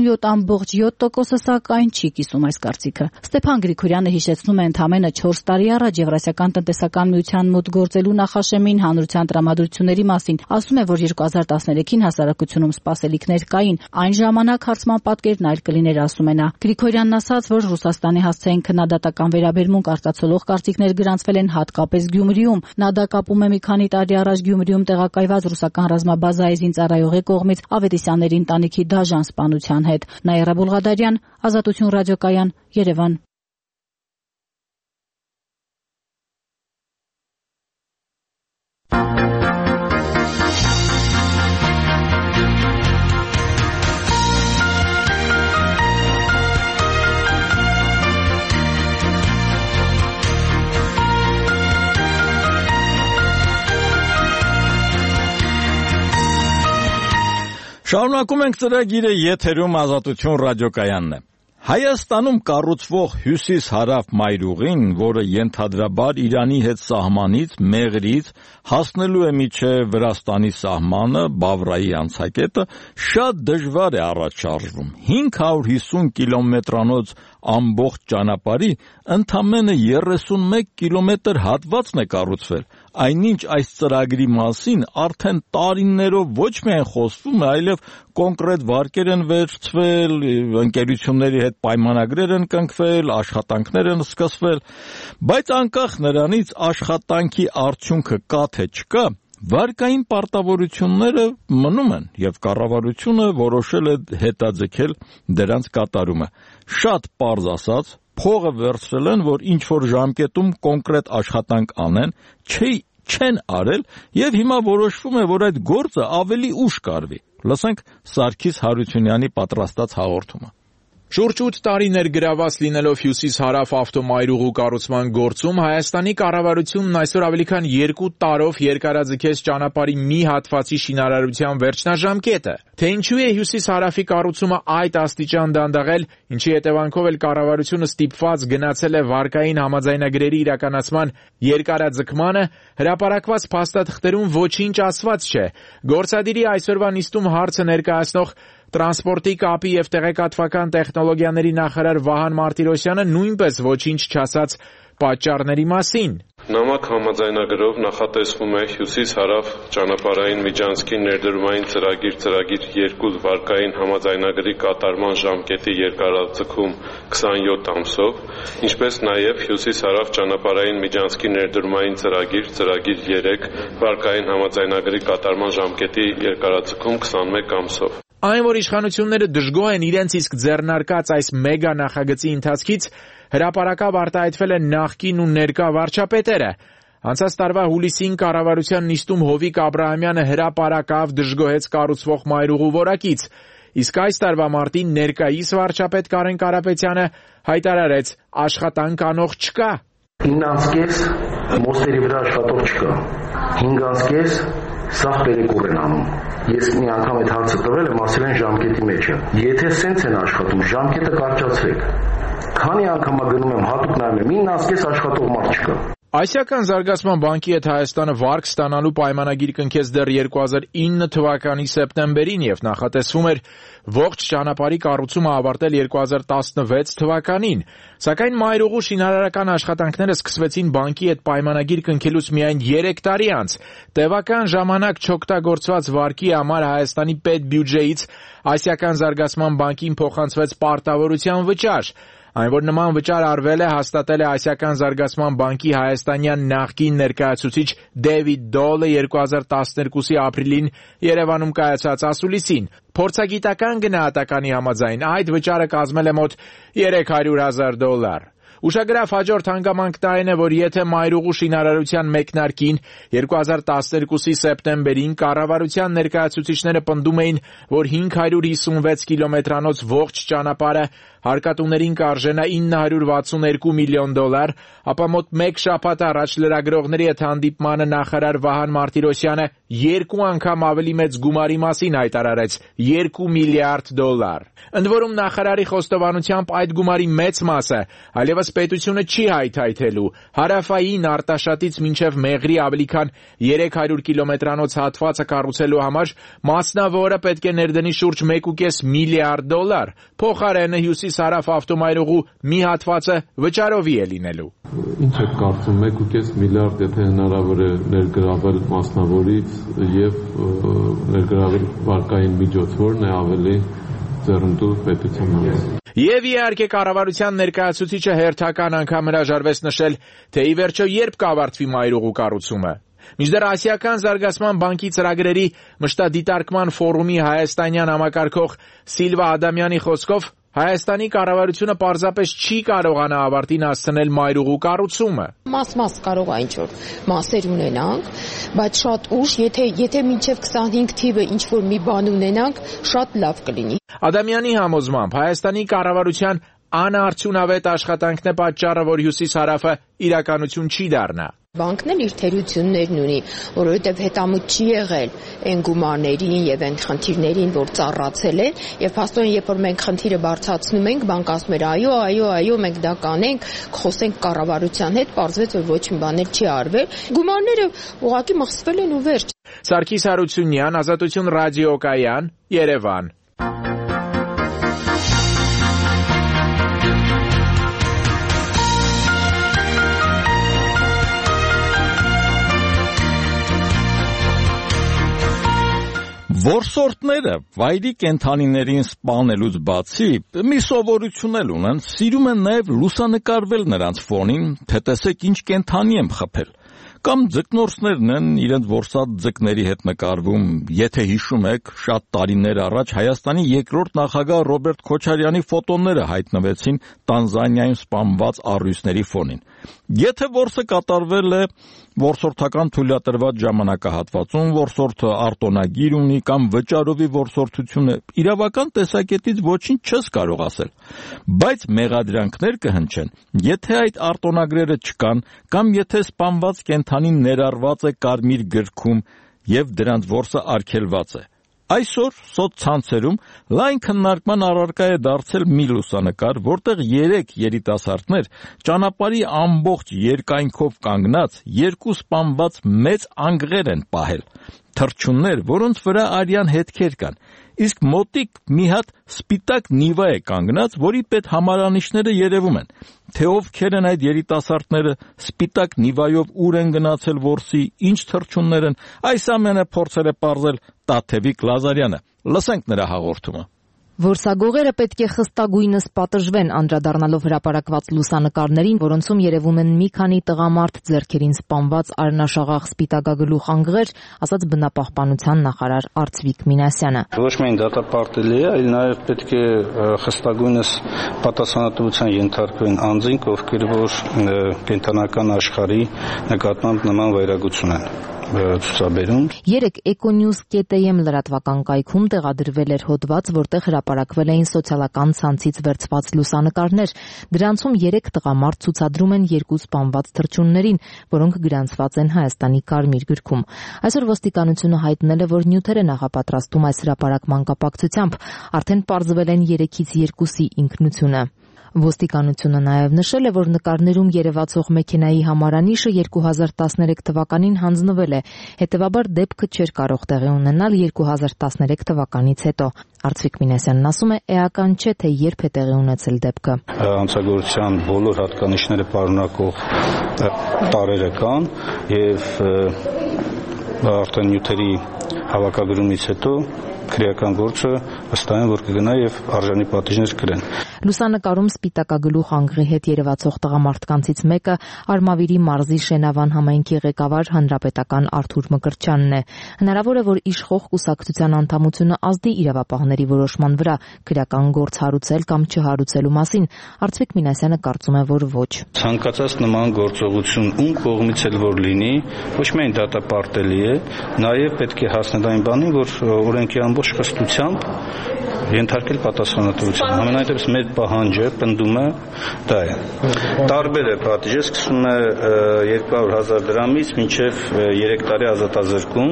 37.7%-ը սակայն չի կիսում այս կարծիքը։ Ստեփան Գրիգորյանը հիշեցնում է ընդամենը 4 տարի առաջ Եվրասիական տնտեսական միության մոտ գործելու նախաշեմին հանրության տրամադրությունների մասին։ Ասում է, որ 2013-ին հասարակությունում սպասելիքներ կային։ Այն ժամանակ հարցման պատկերն այլ կլիներ, ասում է նա։ Գրիգորյանն ասաց, որ Ռուսաստանի հասցեին քննադատական վերաբերմունք արտացոլող կարծիքներ գրանցվել են հատկապես Գյումրիում։ Նա դա կապում է մի քանի տարի առաջ Գյումրիում տեղակայված ռուսական ռազմաբազայի զինծառայողի կողմից Ավետիսյանների ընտանիքի դաժան սպանության հետ։ Նաիրա Բուլղադարյան, Ազատություն ռադիոկայան, Երևան։ Շարունակում ենք ծրագիրը, եթերում Ազատություն ռադիոկայանն է։ Հայաստանում կառուցվող հյուսիս-հարավ մայրուղին, որը ենթադրաբար Իրանի հետ սահմանից, Մեղրից հասնելու է մինչև Վրաստանի սահմանը, Բավրայի անցակետը, շատ դժվար է առաջարժվում։ 550 կիլոմետրանոց ամբողջ ճանապարհի ընդամենը 31 կիլոմետր հատվածն է կառուցվել։ այնինչ այս ծրագրի մասին արդեն տարիներով ոչ միայն խոսվում է, այլև կոնկրետ վարկեր են վերցվել, ընկերությունների հետ պայմանագրեր են կնքվել, աշխատանքներ են սկսվել, բայց անկախ նրանից աշխատանքի արդյունքը կա թե չկա, վարկային պարտավորությունները մնում են եւ կառավարությունը որոշել է հետաձգել դրանց կատարումը։ Շատ պարզ ասած, փողը վերցրել են, որ ինչ որ ժամկետում կոնկրետ աշխատանք անեն, չեն արել եւ հիմա որոշվում է, որ այդ գործը ավելի ուշ կարվի։ Լսենք Սարգիս Հարությունյանի պատրաստած հաղորդումը։ Շուրջ 8 տարի ներգրաված լինելով հյուսիս-հարավ ավտոմայրուղու կառուցման գործում Հայաստանի կառավարությունն այսօր ավելի քան 2 տարով երկարաձգեց ճանապարհի մի հատվածի շինարարության վերջնաժամկետը։ Թե ինչու է հյուսիս-հարավի կառուցումը այդ աստիճան դանդաղել, ինչի հետևանքով էլ կառավարությունը ստիպված գնացել է վարկային համաձայնագրերի իրականացման երկարաձգմանը, հրապարակված փաստաթղթերում ոչինչ ասված չէ։ Գործադիրի այսօրվա նիստում հարցը ներկայացնող Տրանսպորտի, կապի եւ տեղեկատվական տեխնոլոգիաների նախարար Վահան Մարտիրոսյանը նույնպես ոչինչ չասաց պատճառների մասին։ Նամակ համաձայնագրով նախատեսվում է հյուսիս-հարավ ճանապարհային միջանցքի ներդրումային ծրագիր 2 վարկային համաձայնագրի կատարման ժամկետի երկարաձգում 27 ամսով, ինչպես նաև հյուսիս-հարավ ճանապարհային միջանցքի ներդրումային ծրագիր 3 վարկային համաձայնագրի կատարման ժամկետի երկարաձգում 21 ամսով։ Այն, որ իշխանությունները դժգոհ են իրենց իսկ ձեռնարկած այս մեգա նախագծի ընթացքից, հրապարակավ արտահայտվել են նախկին ու ներկա վարչապետերը։ Անցած տարվա հուլիսին կառավարության նիստում Հովիկ Աբրահամյանը հրապարակավ դժգոհեց կառուցվող մայրուղու որակից, իսկ այս տարվա մարտին ներկայիս վարչապետ Կարեն Կարապետյանը հայտարարեց աշխատանք անող չկա։ 9.5 մոստերի վրա աշխատող չկա, 5.5 սաղ պերեկուր են անում։ Ես մի անգամ այդ հարցը տվել եմ, ասել են ժամկետի մեջ է։ Եթե սենց են աշխատում, ժամկետը կարճացրեք։ Քանի անգամ գնում եմ, հատուկ նայում եմ, 9.5 աշխատող մարդ չկա։ Ասիական զարգացման բանկի հետ Հայաստանը վարկ ստանալու պայմանագիր կնքեց դեռ 2009 թվականի սեպտեմբերին եւ նախատեսվում էր ողջ ճանապարհի կառուցումը ավարտել 2016 թվականին, սակայն մայրուղու շինարարական աշխատանքները սկսվեցին բանկի հետ պայմանագիր կնքելուց միայն 3 տարի անց։ Տևական ժամանակ չօգտագործված վարկի համար Հայաստանի պետբյուջեից Ասիական զարգացման բանկին փոխանցվեց պարտավորության վճար։ Այն, որ նման վճար արվել է, հաստատել է Ասիական զարգացման բանկի հայաստանյան նախկին ներկայացուցիչ Դեվիդ Դոլը 2012-ի ապրիլին Երևանում կայացած ասուլիսին։ Փորձագիտական գնահատականի համաձայն այդ վճարը կազմել է մոտ $300,000։ Ուշագրավ հաջորդ հանգամանքն այն է, որ եթե մայրուղու շինարարության մեկնարկին 2012-ի սեպտեմբերին կառավարության ներկայացուցիչները պնդում էին, որ 556 կիլոմետրանոց ողջ ճանապարհը հարկատուներին կարժենա $962 միլիոն, ապա մոտ 1 շաբաթ առաջ լրագրողների հետ հանդիպմանը նախարար Վահան Մարտիրոսյանը 2 անգամ ավելի մեծ գումարի մասին հայտարարեց $2 միլիարդ։ Ընդ որում նախարարի խոստովանությամբ այդ գումարի մեծ մասը այլևս պետությունը չի հայթայթելու։ Հարավային Արտաշատից մինչև Մեղրի ավելի քան 300 կիլոմետրանոց հատվածը կառուցելու համար մասնավորը պետք է ներդնի շուրջ $1.5 միլիարդ։ Փոխարենը հյուսիս-հարավ ավտոմայրուղու մի հատվածը վճարովի է լինելու։ Ինչ եք կարծում, $1.5 միլիարդ, եթե հնարավոր է ներգրավել մասնավորից եւ ներգրավել վարկային միջոց, որն է ավելի ձեռնտու պետության համար։ Եվ իհարկե կառավարության ներկայացուցիչը հերթական անգամ հրաժարվեց նշել, թե ի վերջո երբ կավարտվի մայրուղու կառուցումը։ Մինչդեռ Ասիական զարգացման բանկի ծրագրերի մշտադիտարկման ֆորումի հայաստանյան համակարգող Սիլվա Ադամյանի խոսքով Հայաստանի կառավարությունը պարզապես չի կարողանա ավարտին հասցնել մայրուղու կառուցումը։ Մաս կարող է ինչ-որ մասեր ունենանք, բայց շատ ուշ, եթե մինչև 25 թիվը ինչ-որ մի բան ունենանք, շատ լավ կլինի։ Ադամյանի համոզմամբ Հայաստանի կառավարության անարդյունավետ աշխատանքն է պատճառը, որ հյուսիս-հարավը իրականություն չի դառնա։ Բանկն էլ իր թերություններն ունի, որովհետև հետամուտ չի եղել այն գումարներին եւ այն խնդիրներին, որ ծառացել են, եւ փաստորեն երբ որ մենք խնդիրը բարձրացնում ենք, բանկ ասում է այո, մենք դա կանենք, խոսենք կառավարության հետ, պարզվեց որ ոչ մի բաներ չի արվել, գումարները ուղղակի մխսվել են ու վերջ։ Սարգիս Հարությունյան, Ազատություն ռադիոկայան, Երևան։ Որսորդները վայրի կենդանիներին սպանելուց բացի մի սովորություն էլ ունեն, սիրում են նաև լուսանկարվել նրանց ֆոնին, թե տեսեք ինչ կենդանի եմ խփել։ Կամ ձկնորսներն են իրենց որսած ձկների հետ նկարվում, եթե հիշում եք, շատ տարիներ առաջ Հայաստանի երկրորդ նախագահ Ռոբերտ Քոչարյանի ֆոտոները հայտնվեցին Տանզանիայում սպանված առյուծների ֆոնին։ Եթե որսը կատարվել է որսորդական թույլատրված ժամանակահատվածում, որսորդը արտոնագիր ունի կամ վճարովի որսորդությունը, իրավական տեսակետից ոչինչ չես կարող ասել, բայց մեղադրանքներ կհնչեն, եթե այդ արտոնագրերը չկան կամ եթե սպանված կենդանին ներառված է կարմիր գրքում եւ դրանց որսը արգելված է։ Այսօր սոցցանցերում լայն քննարկման առարկա է դարձել մի լուսանկար, որտեղ 3 երիտասարդներ ճանապարհի ամբողջ երկայնքով կանգնած երկու սպանված մեծ անգղեր են պահել, թռչուններ, որոնց վրա արյան հետքեր կան, իսկ մոտիկ մի հատ սպիտակ նիվա է կանգնած, որի պետ համարանիշները երևում են, թե ովքեր են այդ երիտասարդները, սպիտակ նիվայով ուր են գնացել որսի, ինչ թռչուններ են, այս ամենը փորձել է պարզել Տաթևիկ Լազարյանը։ Լսենք նրա հաղորդումը։ Որսագողերը պետք է խստագույնս պատժվեն, անդրադառնալով հրապարակված լուսանկարներին, որոնցում երևում են մի քանի տղամարդ ձեռքերին սպանված արնաշաղախ սպիտակագլուխ անգղեր, ասաց բնապահպանության նախարար Արծվիկ Մինասյանը։ Ոչ միայն դատապարտելի է, այլ նաև պետք է խստագույնս պատասխանատվության ենթարկվեն անձինք, ովքեր որ կենտրոնական աշխարհի նկատմամբ նման վայրագություն են ցուցաբերում։ 3 econews.am լրատվական կայքում տեղադրվել էր հոդված, որտեղ հրապարակվել էին սոցիալական ցանցից վերցված լուսանկարներ։ Դրանցում 3 տղամարդ ցուցադրում են 2 սպանված թռչուններին, որոնք գրանցված են Հայաստանի Կարմիր գրքում։ Այսօր ոստիկանությունը հայտնել է, որ նյութեր է նախապատրաստում այս հրապարակման կապակցությամբ։ Արդեն պարզվել են 3-ից 2-ի ինքնությունը։ Ոստիկանությունը նաև նշել է, որ նկարներում երևացող մեքենայի համարանիշը 2013 թվականին հանձնվել է, հետևաբար դեպքը չէր կարող տեղի ունենալ 2013 թվականից հետո։ Արծվիկ Մինասյանն ասում է, էական չէ, թե երբ է տեղի ունեցել դեպքը։ Անցագործության բոլոր հատկանիշները պարունակող տարերը կան եւ արդեն նյութերի հավաքագրումից հետո քրեական գործը վստահ եմ, որ կգնա եւ արժանի պատիժներ կրեն։ Լուսանկարում սպիտակագլուխ անգղի հետ երևացող տղամարդկանցից մեկը Արմավիրի մարզի Շենավան համայնքի ղեկավար հանրապետական Արթուր Մկրտչյանն է։ Հնարավոր է, որ իշխող կուսակցության անդամությունը ազդի իրավապահների որոշման վրա քրեական գործ հարուցել կամ չհարուցելու մասին։ Արծվիկ Մինասյանը կարծում է, որ ոչ։ Ցանկացած նման գործողություն ում կողմից էլ որ լինի, ոչ միայն դատապարտելի է, նաեւ պետք է հասնել այն բանին, որ օրենքի ամբողջ խստությամբ ենթարկել պատասխանատվության։ Համենայնդեպս մեր պահանջը, պնդումը դա է։ Տարբեր է պատիժը, սկսվում է 200,000 դրամից մինչև 3 տարի ազատազրկում։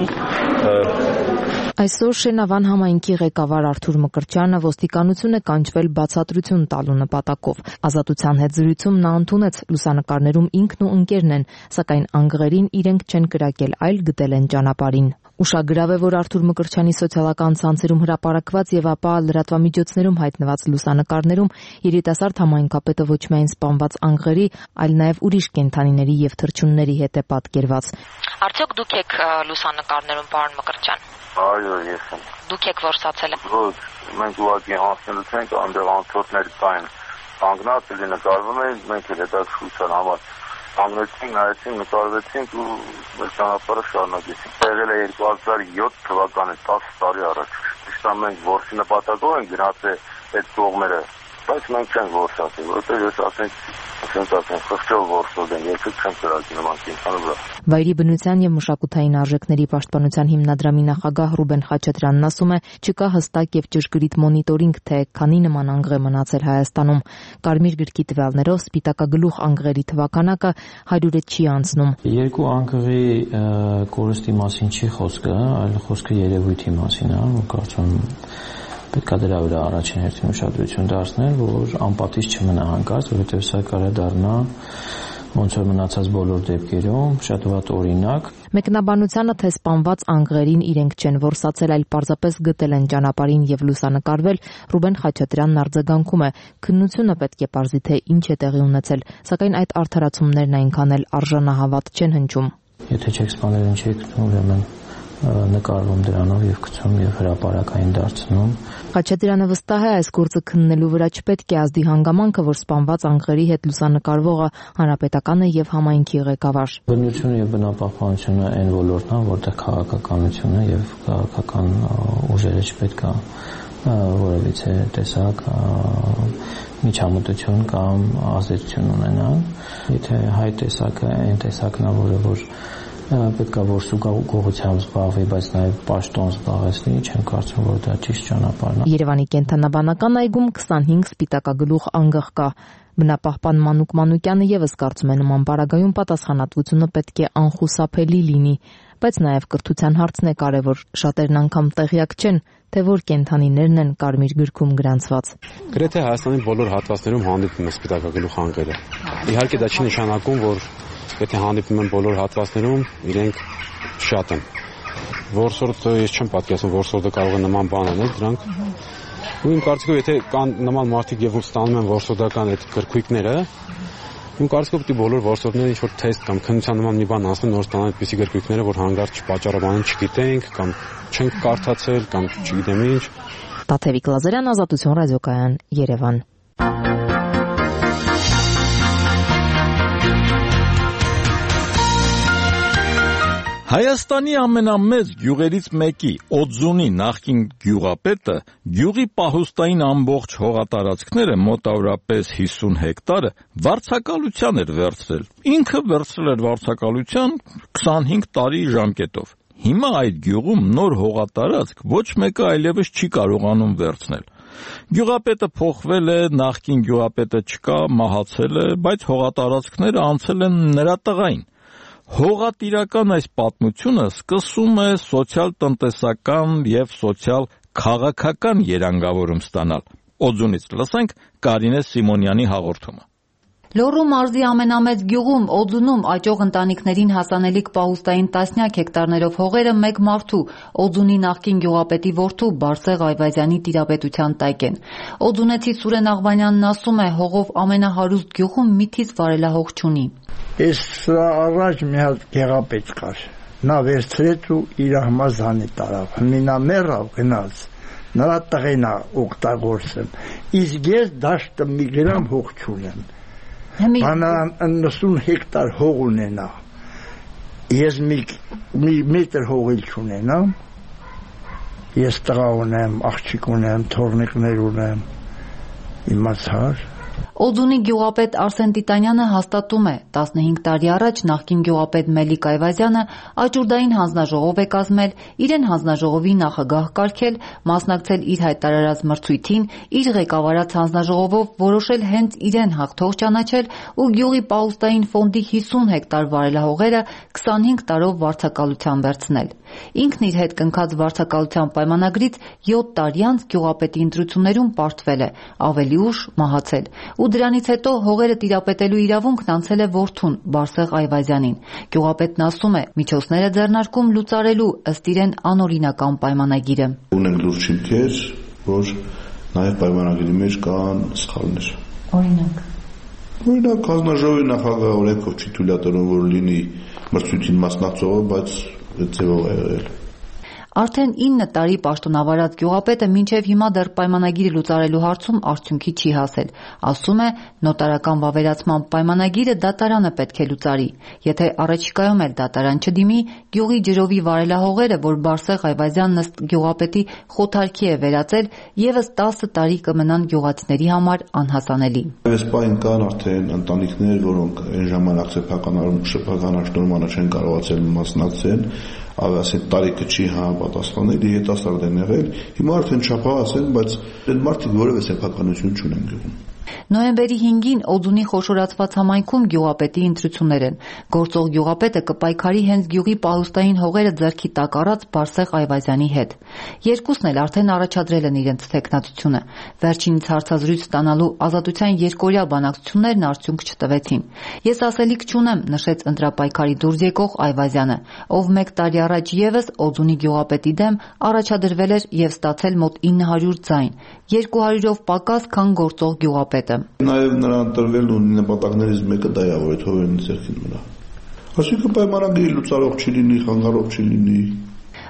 Այսօր Շենավան համայնքի ղեկավար Արթուր Մկրտչյանը ոստիկանություն է կանչվել բացատրություն տալու նպատակով։ Ազատության հետ զրույցում նա ընդունեց լուսանկարներում ինքն ու ընկերն են, սակայն անգղերին իրենք չեն կրակել, այլ գտել են ճանապարհին։ Ուշագրավ է, որ Արթուր Մկրտչյանի սոցիալական ցանցերում հրապարակված եւ ապա լրատվամիջոցներում հայտնված լուսանկարներում երիտասարդ համայնքապետը ոչ միայն սպանված անգղերի, այլ նաեւ ուրիշ կենդանիների եւ թռչունների հետ է պատկերված։ Արդյոք դուք եք լուսանկարներում, պարոն Մկրտչյան։ Այո, ես եմ։ Դուք եք որսացել։ Ոչ, մենք ուղղակի անցնելուց ենք, այնտեղ անցորդներ կային։ Կանգնած էլի նկարվում էին, մենք էլ հետաքրքրության համար կանգնեցինք, նայեցինք, նկարվեցինք ու մեր ճանապարհը շարունակեցինք։ Եղել է 2007 թվականի 10 տարի առաջ։ Ճիշտ է, մենք որսի նպատակով ենք գնացել այդ կողմերը, բայց մենք չենք որսացել, որովհետև ես ասենք խղճով որսով են, եթե չենք կրակի նման կենտրոնի վրա։ Վայրի բնության եւ մշակութային արժեքների պաշտպանության հիմնադրամի նախագահ Ռուբեն Խաչատրյանն ասում է, չկա հստակ եւ ճշգրիտ մոնիտորինգ, թե քանի նման անգղ է մնացել Հայաստանում։ Կարմիր գրքի տվյալներով սպիտակագլուխ անգղերի թվականակը 100-ը չի անցնում։ Երկու անգղի կորստի մասին չի խոսքը, այլ խոսքը երևույթի մասին է, որ կարծում եմ պետք է դրա վրա առաջին հերթին ուշադրություն դարձնել, որ անպատիժ չմնա հանկարծ, որովհետև սա կարող է դառնա ոնց որ մնացած բոլոր դեպքերում շատ վատ օրինակ։ Մեկնաբանությանը, թե սպանված անգղերին իրենք չեն որսացել, այլ պարզապես գտել են ճանապարհին եւ լուսանկարվել, Ռուբեն Խաչատրյանն արձագանքում է, քննությունը պետք է պարզի, թե ինչ է տեղի ունեցել, սակայն այդ արդարացումներն այնքան էլ արժանահավատ չեն հնչում։ Եթե չեք սպանել, ինչ եք, ուրեմն նկարվում դրանով եւ գցում եւ հրապարակային դարձնում։ Խաչատրյանը վստահ է, այս գործը քննելու վրա չպետք է ազդի հանգամանքը, որ սպանված անկղերի հետ լուսանկարվողը հանրապետականը եւ համայնքի ղեկավար։ Բնությունը եւ բնապահպանությունը այն ոլորտն է, որտեղ քաղաքականությունը եւ քաղաքական ուժերը չպետք է որևիցե տեսակ միջամտություն կամ ազդեցություն ունենան։ Եթե հայ տեսակը այն տեսակն է, որ պետք է որ սուգողությամբ զբաղվի, բայց նաև պաշտոն զբաղեցնի, չեմ կարծում, որ դա ճիշտ ճանապարհն է։ Երևանի կենտրոնաբանական այգում 25 սպիտակագլուխ անգղ կա։ Բնապահպան Մանուկ Մանուկյանը եւս կարծում է նման պարագայում պատասխանատվությունը պետք է անխուսափելի լինի, բայց նաև կրթության հարցն է կարևոր։ Շատերն անգամ տեղյակ չեն, թե որ կենդանիներն են կարմիր գրքում գրանցված։ Գրեթե Հայաստանի բոլոր հատվածներում հանդիպում են սպիտակագլուխ անգղերը։ Իհարկե դա չի նշանակում, որ եթե հանդիպում են բոլոր հատվածներում, իրենք շատ են։ Որսորդը ես չեմ պատկերացնում, որսորդը կարող է նման բան անել դրանք։ Ու իմ կարծիքով եթե կան նման մարդիկ եւ ստանում են որսորդական այդ գրքույկները, իմ կարծիքով պիտի բոլոր որսորդները ինչ որ թեստ կամ քննության նման մի բան անցնեն, նոր ստանան այդպիսի գրքույկները, որ հանգարց չպաճառաբանեն, չգիտենք կամ չենք կարդացել կամ չգիտեմ ինչ։ Տաթևիկ Լազարյան, Ազատություն ռադիոկայան, Երևան։ Հայաստանի ամենամեծ գյուղերից մեկի Օձունի նախկին գյուղապետը գյուղի պահուստային ամբողջ հողատարածքները մոտավորապես 50 հեկտարը վարձակալության էր վերցրել։ Ինքը վերցրել էր վարձակալության 25 տարի ժամկետով։ Հիմա այդ գյուղում նոր հողատարածք ոչ մեկը այլևս չի կարողանում վերցնել։ Գյուղապետը փոխվել է, նախկին գյուղապետը չկա, մահացել է, բայց հողատարածքները անցել են նրա տղային։ Հողատիրական այս պատմությունը սկսում է սոցիալ-տնտեսական եւ սոցիալ-քաղաքական երանգավորում ստանալ։ Օձունից լսենք Կարինե Սիմոնյանի հաղորդումը։ Լոռու մարզի ամենամեծ գյուղում Օձունում աճող ընտանիքներին հասանելիք պահուստային տասնյակ հեկտարներով հողերը մեկ մարդու Օձունի նախկին գյուղապետի որդու Բարսեղ Այվազյանի տիրապետության տակ են։ Օձունեցի Սուրեն Աղբանյանն ասում է, հողով ամենահարուստ գյուղում միթից վարելահող չունի։ Այս առաջ մի հատ գեղապետ կար, նա վերցրեց ու իր համազանի տարավ, հմինա մեռավ գնաց, նրա տղենա օգտագործեմ, իսկ ես դաշտը մի գրամ հող չունեմ, բանան 90 հեկտար հող ունենա, ես մի մետր հողիլ չունենամ, ես տղա ունեմ, աղջիկ ունեմ, թորնիկներ ունեմ, իմացար։ Օձունի գյուղապետ Արսեն Տիտանյանը հաստատում է, 15 տարի առաջ նախկին գյուղապետ Մելիք Այվազյանը աճուրդային հանձնաժողով է կազմել, իրեն հանձնաժողովի նախագահ կարգել, մասնակցել իր հայտարարած մրցույթին, իր ղեկավարած հանձնաժողովով որոշել հենց իրեն հաղթող ճանաչել ու գյուղի պահուստային ֆոնդի 50 հեկտար վարելահողերը 25 տարով վարձակալության վերցնել։ Ինքն իր հետ կնքած վարձակալության պայմանագրից 7 տարի անց գյուղապետի ընտրություններում պարտվել է, ավելի ուշ մահացել։ Ու դրանից հետո հողերը տիրապետելու իրավունքն անցել է որդուն Բարսեղ Այվազյանին։ Գյուղապետն ասում է, միջոցները ձեռնարկում լուծարելու ըստ իրեն անօրինական պայմանագիրը։ Ունենք լուրջ հիմքեր, որ նաև պայմանագրի մեջ կան սխալներ։ Օրինակ հանձնաժողովի նախագահ օրենքով չի թույլատրում, որ լինի մրցույթին մասնակցողը, բայց այդ ձևով է եղել։ Արդեն 9 տարի պաշտոնավարած գյուղապետը մինչև հիմա դեռ պայմանագիրը լուծարելու հարցում արդյունքի չի հասել։ Ասում է, նոտարական վավերացման պայմանագիրը դատարանը պետք է լուծարի։ Եթե առաջիկայում էլ դատարան չդիմի, գյուղի ջրովի վարելահողերը, որ Բարսեղ Այվազյանն ըստ գյուղապետի խոթարքի է վերածել, եւս 10 տարի կմնան գյուղացիների համար անհասանելի։ Այս պայն կան արդեն ընտանիքներ, որոնք այն ժամանակ շփական աշտորմանը չեն կարողացել մասնակցել, ավասի տարիքը չի համապատասխանել, երիտասարդ են եղել, հիմա արդեն չափահաս են, բայց այդ մարդիկ որևէ սեփականություն չունեն գյուղում։ Նոյեմբերի 5-ին Օձունի խոշորացված համայնքում գյուղապետի ընտրություններ են։ Գործող գյուղապետը կպայքարի հենց գյուղի պահուստային հողերը ձեռքի տակ առած Բարսեղ Այվազյանի հետ։ Երկուսն էլ արդեն առաջադրել են իրենց թեկնածությունը։ Վերջինից հարցազրույց ստանալու Ազատության երկօրյա բանակցություններն արդյունք չտվեցին։ Ես ասելիք չունեմ, նշեց ընտրապայքարի դուրս եկող Այվազյանը, ով 1 տարի առաջ եւս Օձունի գյուղապետի դեմ առաջադրվել էր եւ ստացել մոտ 900 ձայն, 200-ով պակաս, քան գործող գյուղապետը։ Նաև նրան տրվել ու նպատակներից մեկը դա է, որ այդ հողերն ձեռքին մնա։ Այսինքն պայմանագրի լուծարող չի լինի, խանգարող չի լինի։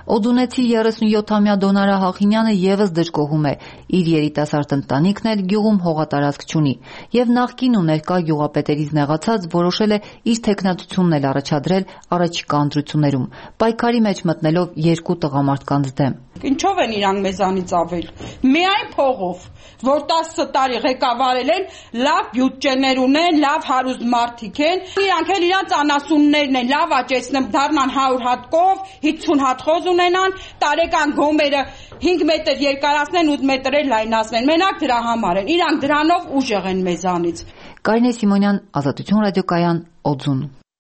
Օդունեցի 37-ամյա Դոնարա Հախինյանը եւս դժգոհում է, իր երիտասարդ ընտանիքն էլ գյուղում հողատարածք չունի, եւ նախկին ու ներկա գյուղապետերից նեղացած որոշել է իր թեկնածությունն էլ առաջադրել առաջիկա ընտրություններում, պայքարի մեջ մտնելով երկու տղամարդկանց դեմ։ Ինչով են իրանք մեզանից ավել։ Միայն փողով, որ 10 տարի ղեկավարել են, լավ բյուջեներ ունեն, լավ հարուստ մարդիկ են, իրանք էլ իրանց անասուններն են, լավ աճեցնեն, դառնան 100 հատ կով, 50 հատ խոզ ունենան, տարեկան գոմերը 5 մետր երկարացնեն, 8 մետր էլ լայնացնեն։ Մենակ դրա համար են, իրանք դրանով ուժեղ են մեզանից։ Կարինե Սիմոնյան, Ազատություն ռադիոկայան, Օձուն։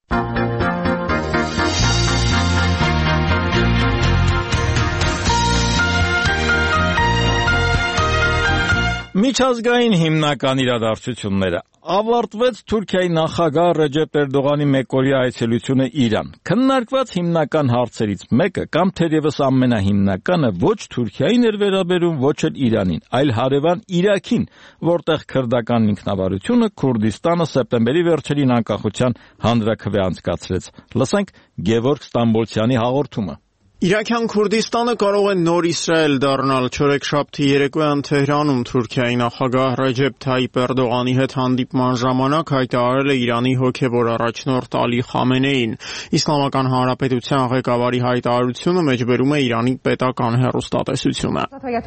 Միջազգային հիմնական իրադարձությունները։ Ավարտվեց Թուրքիայի նախագահ Ռեջեփ Էրդողանի մեկօրյա այցելությունը Իրան։ Քննարկված հիմնական հարցերից մեկը կամ թերևս ամենահիմնականը ոչ Թուրքիային էր վերաբերում, ոչ էլ Իրանին, այլ հարևան Իրաքին, որտեղ քրդական ինքնավարությունը Քուրդիստանը սեպտեմբերի վերջերին անկախության հանրաքվե անցկացրեց։ Լսենք Գևորգ Ստամբոլցյանի հաղորդումը։ Իրաքյան Քուրդիստանը կարող է նոր Իսրայել դառնալ։ Չորեքշաբթի երեկոյան Թեհրանում Թուրքիայի նախագահ Ռեջեփ Թայիփ Էրդողանի հետ հանդիպման ժամանակ հայտարարել է Իրանի հոգևոր առաջնորդ Ալի Խամենեին։ Իսլամական Հանրապետության ղեկավարի հայտարարությունը մեջբերում է Իրանի պետական հեռուստատեսությունը։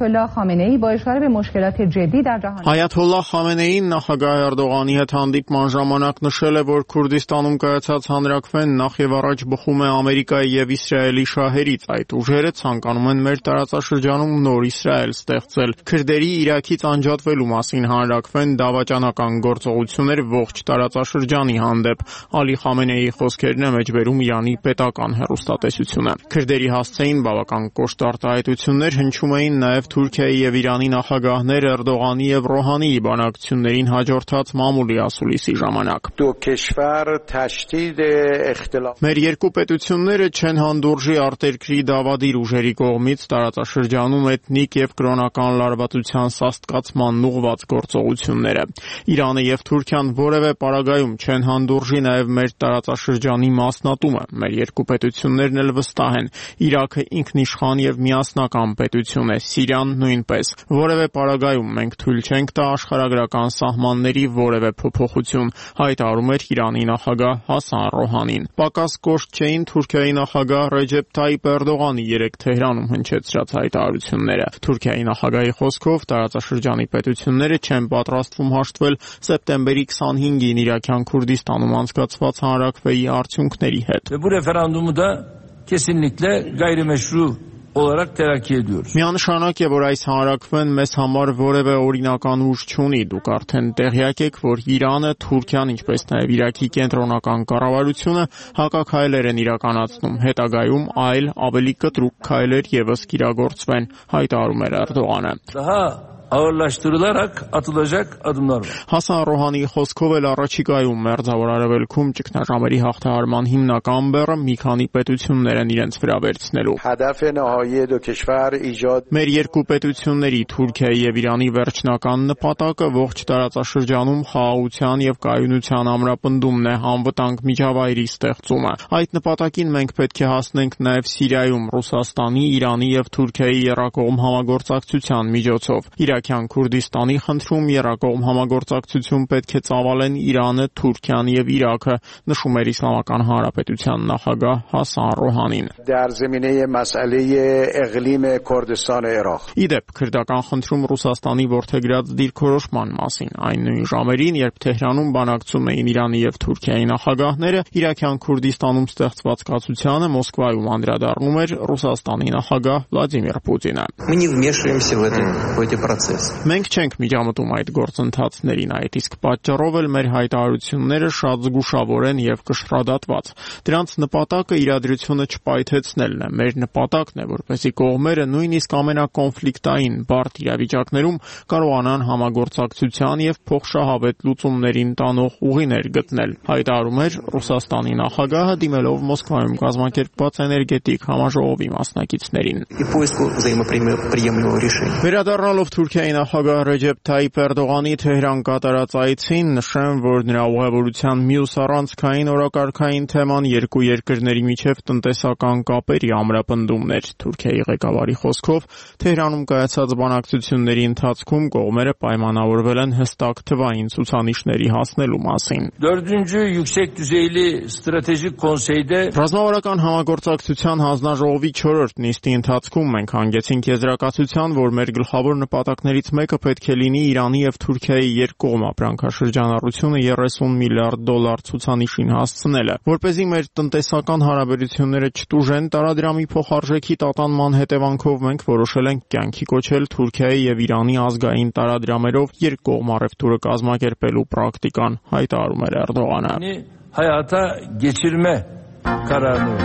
Այաթոլլահ Խամենեին նախագահ Էրդողանի հետ հանդիպման ժամանակ նշել է, որ Քուրդիստանում կայացած հանրաքվեն նախ եւ առաջ բխում է Ամերիկայի եւ Իսրայելի շահերից։ Այդ ուժերը ցանկանում են մեր տարածաշրջանում նոր Իսրայել ստեղծել։ Քրդերի Իրաքից անջատվելու մասին հանրաքվեն դավաճանական գործողություններ ողջ տարածաշրջանի հանդեպ։ Ալի Խամենեիի խոսքերն է մեջբերում Իրանի պետական հեռուստատեսությունը։ Քրդերի հասցեին բավական կոշտ արտահայտություններ հնչում էին նաև Թուրքիայի եւ Իրանի նախագահներ Էրդողանի եւ Ռոհանիի բանակցություններին հաջորդած մամուլի ասուլիսի ժամանակ։ Մեր երկու պետությունները չեն հանդուրժի արտերկրի դավադիր ուժերի կողմից տարածաշրջանում էթնիկ եւ կրոնական լարվածության սաստկացման ուղղված գործողությունները։ Իրանը եւ Թուրքիան որևէ պարագայում չեն հանդուրժի նաեւ մեր տարածաշրջանի մասնատումը։ Մեր երկու պետություններն էլ վստահ են։ Իրաքը ինքնիշխան եւ միասնական պետություն է, Սիրիան նույնպես։ Որևէ պարագայում մենք թույլ չենք տա աշխարհագրական սահմանների որևէ փոփոխություն, հայտարարում էր Իրանի նախագահ Հասան Ռոհանին։ Պակաս կոշտ չէին Թուրքիայի նախագահ Ռեջեփ Թայիփ Էրդողանի երեկ Թեհրանում հնչեցրած հայտարարությունները։ Թուրքիայի նախագահի խոսքով տարածաշրջանի պետությունները չեն պատրաստվում հաշտվել սեպտեմբերի 25-ին Իրաքյան Քուրդիստանում անցկացված հանրաքվեի արդյունքների հետ։ Bu referandumu da kesinlikle gayrimeşru olarak terakki ediyoruz. Միանշանակ է, որ այս հանրաքվեն մեզ համար որևէ օրինական ուժ չունի։ Դուք արդեն տեղյակ եք, որ Իրանը, Թուրքիան, ինչպես նաև Իրաքի կենտրոնական կառավարությունը հակաքայլեր են իրականացնում։ Հետագայում այլ ավելի կտրուկ քայլեր եւս կիրագործվեն, հայտարարում էր Էրդողանը։ Ağırlaştırılarak atılacak adımlar var. Հասան Ռոհանիի խոսքով էլ առաջիկայում Մերձավոր Արևելքում ճգնաժամերի հաղթահարման հիմնական բեռը մի քանի պետություններ են իրենց վրա վերցնելու։ Մեր երկու պետությունների Թուրքիայի եւ Իրանի վերջնական նպատակը ողջ տարածաշրջանում խաղաղության եւ կայունության ամրապնդումն է, անվտանգ միջավայրի ստեղծումը։ Այդ նպատակին մենք պետք է հասնենք նաեւ Սիրիայում Ռուսաստանի, Իրանի եւ Թուրքիայի եռակողմ համագործակցության միջոցով։ Իրաքյան Քուրդիստանի խնդրում եռակողմ համագործակցություն պետք է ծավալեն Իրանը, Թուրքիան եւ Իրաքը, նշում էր Իսլամական Հանրապետության նախագահ Հասան Ռոհանին։ Իդեպ քրդական խնդրում Ռուսաստանի որդեգրած դիրքորոշման մասին այն նույն ժամերին, երբ Թեհրանում բանակցում էին Իրանի եւ Թուրքիայի նախագահները, Իրաքյան Քուրդիստանում ստեղծված կացությանը Մոսկվայում անդրադառնում էր Ռուսաստանի նախագահ Վլադիմիր Պուտինը։ Մենք չենք միջամտում այդ գործընթացներին, այդ իսկ պատճառով էլ մեր հայտարարությունները շատ զգուշավոր են եւ կշռադատված։ Դրանց նպատակը իրադրությունը չպայթեցնելն է։ Մեր նպատակն է, որպեսզի կողմերը նույնիսկ ամենակոնֆլիկտային բարդ իրավիճակներում կարողանան համագործակցության եւ փոխշահավետ լուծումներին տանող ուղիներ գտնել, հայտարարում էր Ռուսաստանի նախագահը դիմելով Մոսկվայում կազմակերպված էներգետիկ համաժողովի մասնակիցներին։ Վերադառնալով Թուրքիայի Թուրքիայի նախագահ Ռեջեփ Թայիփ Էրդողանի Թեհրան կատարած այցին նշեմ, որ նրա ուղևորության մյուս առանցքային օրակարգային թեման երկու երկրների միջև տնտեսական կապերի ամրապնդումն էր։ Թուրքիայի ղեկավարի խոսքով Թեհրանում կայացած բանակցությունների ընթացքում կողմերը պայմանավորվել են հստակ թվային ցուցանիշների հասնելու մասին։ Ռազմավարական համագործակցության հանձնաժողովի 4-րդ նիստի ընթացքում մենք հանգեցինք եզրակացության, որ մեր գլխավոր նպատակներից մեկը պետք է լինի Իրանի եւ Թուրքիայի երկկողմ ապրանքաշրջանառությունը 30 միլիարդ դոլար ցուցանիշին հասցնելը, որպեսզի մեր տնտեսական հարաբերությունները չտուժեն տարադրամի փոխարժեքի տատանման հետևանքով մենք որոշել ենք կյանքի կոչել Թուրքիայի եւ Իրանի ազգային տարադրամերով երկկողմ առևտուրը կազմակերպելու պրակտիկան, հայտարարում էր Էրդողանը։ Hayata geçirme kararını.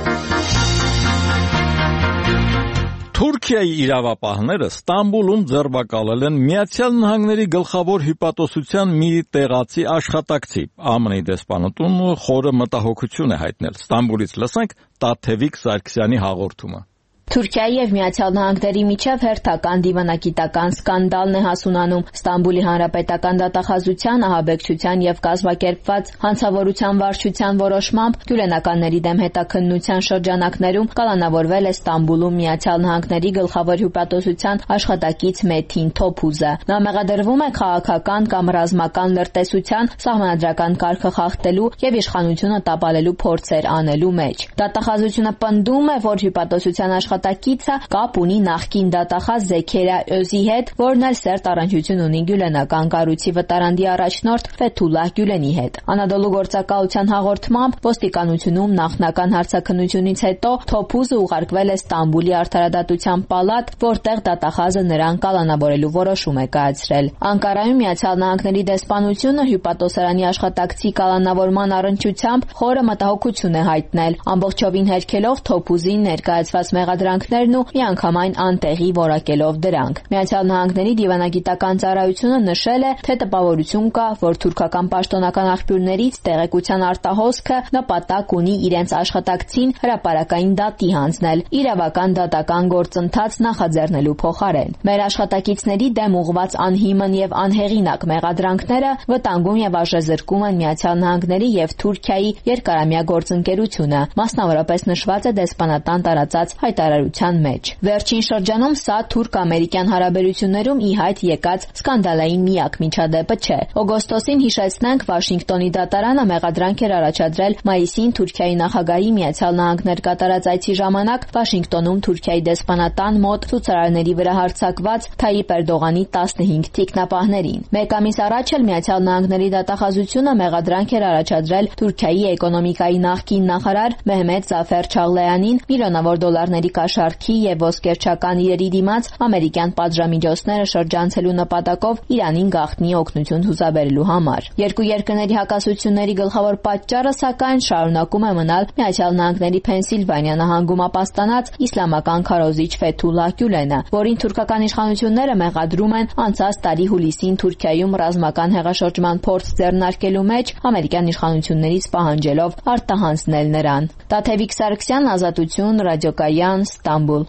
Թուրքիայի իրավապահները Ստամբուլում ձերբակալել են Միացյալ Նահանգների գլխավոր հյուպատոսության մի տեղացի աշխատակցի։ ԱՄՆ-ի դեսպանատուն խորը մտահոգություն է հայտնել։ Ստամբուլից լսենք Տաթևիկ Սարգսյանի հաղորդումը։ Թուրքիայի եւ Միացյալ Նահանգների միջև հերթական դիվանագիտական սկանդալն է հասունանում։ Ստամբուլի հանրապետական դատախազության ահաբեկչության եւ կազմակերպված հանցավորության վարչության որոշմամբ գյուլենականների դեմ հետաքննության շրջանակներում կալանավորվել է Ստամբուլում Միացյալ Նահանգների գլխավոր հյուպատոսության աշխատակից Մեթին Թոփուզը։ Նա մեղադրվում է քաղաքական կամ ռազմական լրտեսության, սահմանադրական կարգը խախտելու եւ իշխանությունը տապալելու փորձեր անելու մեջ։ Դատախազությունը պնդում է, որ հյուպատոսության աշխատակիցը կապ ունի նախկին դատախազ Զեքերիա Özի հետ, որն էլ սերտ առնչություն ունի գյուլենական կառույցի վտարանդի առաջնորդ Ֆեթուլլահ Գյուլենի հետ։ Անադոլու գործակալության հաղորդմամբ ոստիկանությունում նախնական հարցաքննությունից հետո Թոփուզը ուղարկվել է Ստամբուլի արդարադատության պալատ, որտեղ դատախազը նրան կալանավորելու որոշում է կայացրել։ Անկարայում Միացյալ Նահանգների դեսպանությունը հյուպատոսարանի աշխատակցի կալանավորման առնչությամբ խորը մտահոգություն է հայտնել, ամբողջովին հերքելով Թոփուզին ներկայացված մեղադրանքներն ու միանգամայն անտեղի որակելով դրանք։ Միացյալ Նահանգների դիվանագիտական ծառայությունը նշել է, թե տպավորություն կա, որ թուրքական պաշտոնական աղբյուրներից տեղեկության արտահոսքը նպատակ ունի իրենց աշխատակցին հրապարակային դատի հանձնել, իրավական դատական գործընթաց նախաձեռնելու փոխարեն։ Մեր աշխատակիցների դեմ ուղղված անհիմն եւ անհեղինակ մեղադրանքները վտանգում եւ արժեզրկում են Միացյալ Նահանգների եւ Թուրքիայի երկարամյա գործընկերությունը, մասնավորապես նշված է դեսպանատան տարածած հայտարարության մեջ։ Վերջին շրջանում սա թուրք-ամերիկյան հարաբերություններում ի հայտ եկած սկանդալային միակ միջադեպը չէ։ Օգոստոսին հիշեցնենք Վաշինգտոնի դատարանը մեղադրանք էր առաջադրել մայիսին Թուրքիայի նախագահի Միացյալ Նահանգներ կատարած այցի ժամանակ Վաշինգտոնում Թուրքիայի դեսպանատան մոտ ցուցարարների վրա հարձակված Թայիփ Էրդողանի 15 թիկնապահներին։ Մեկ ամիս առաջ էլ Միացյալ Նահանգների դատախազությունը մեղադրանք էր առաջադրել Թուրքիայի էկոնոմիկայի նախկին նախարար Մեհմեդ Զաֆեր Չաղլեյանին միլիոնավոր դոլարների կաշառքի եւ ոսկերչական իրերի դիմաց ամերիկյան պատժամիջոցները շրջանցելու նպատակով Իրանին գաղտնի օգնություն հուսաբերելու համար։ Երկու երկրների հակասությունների գլխավոր պատճառը սակայն շարունակում է մնալ Միացյալ Նահանգների Փենսիլվանիա նահանգում ապաստանած իսլամական քարոզիչ Ֆեթուլլահ Գյուլենը, որին թուրքական իշխանությունները մեղադրում են անցած տարի հուլիսին Թուրքիայում ռազմական հեղաշրջման փորձ ձեռնարկելու մեջ ամերիկյան իշխանություններից պահանջելով արտահանձնել նրան։ Տաթևիկ Սարգսյան, Ազատություն, Ռադիոկայան, Ստամբուլ։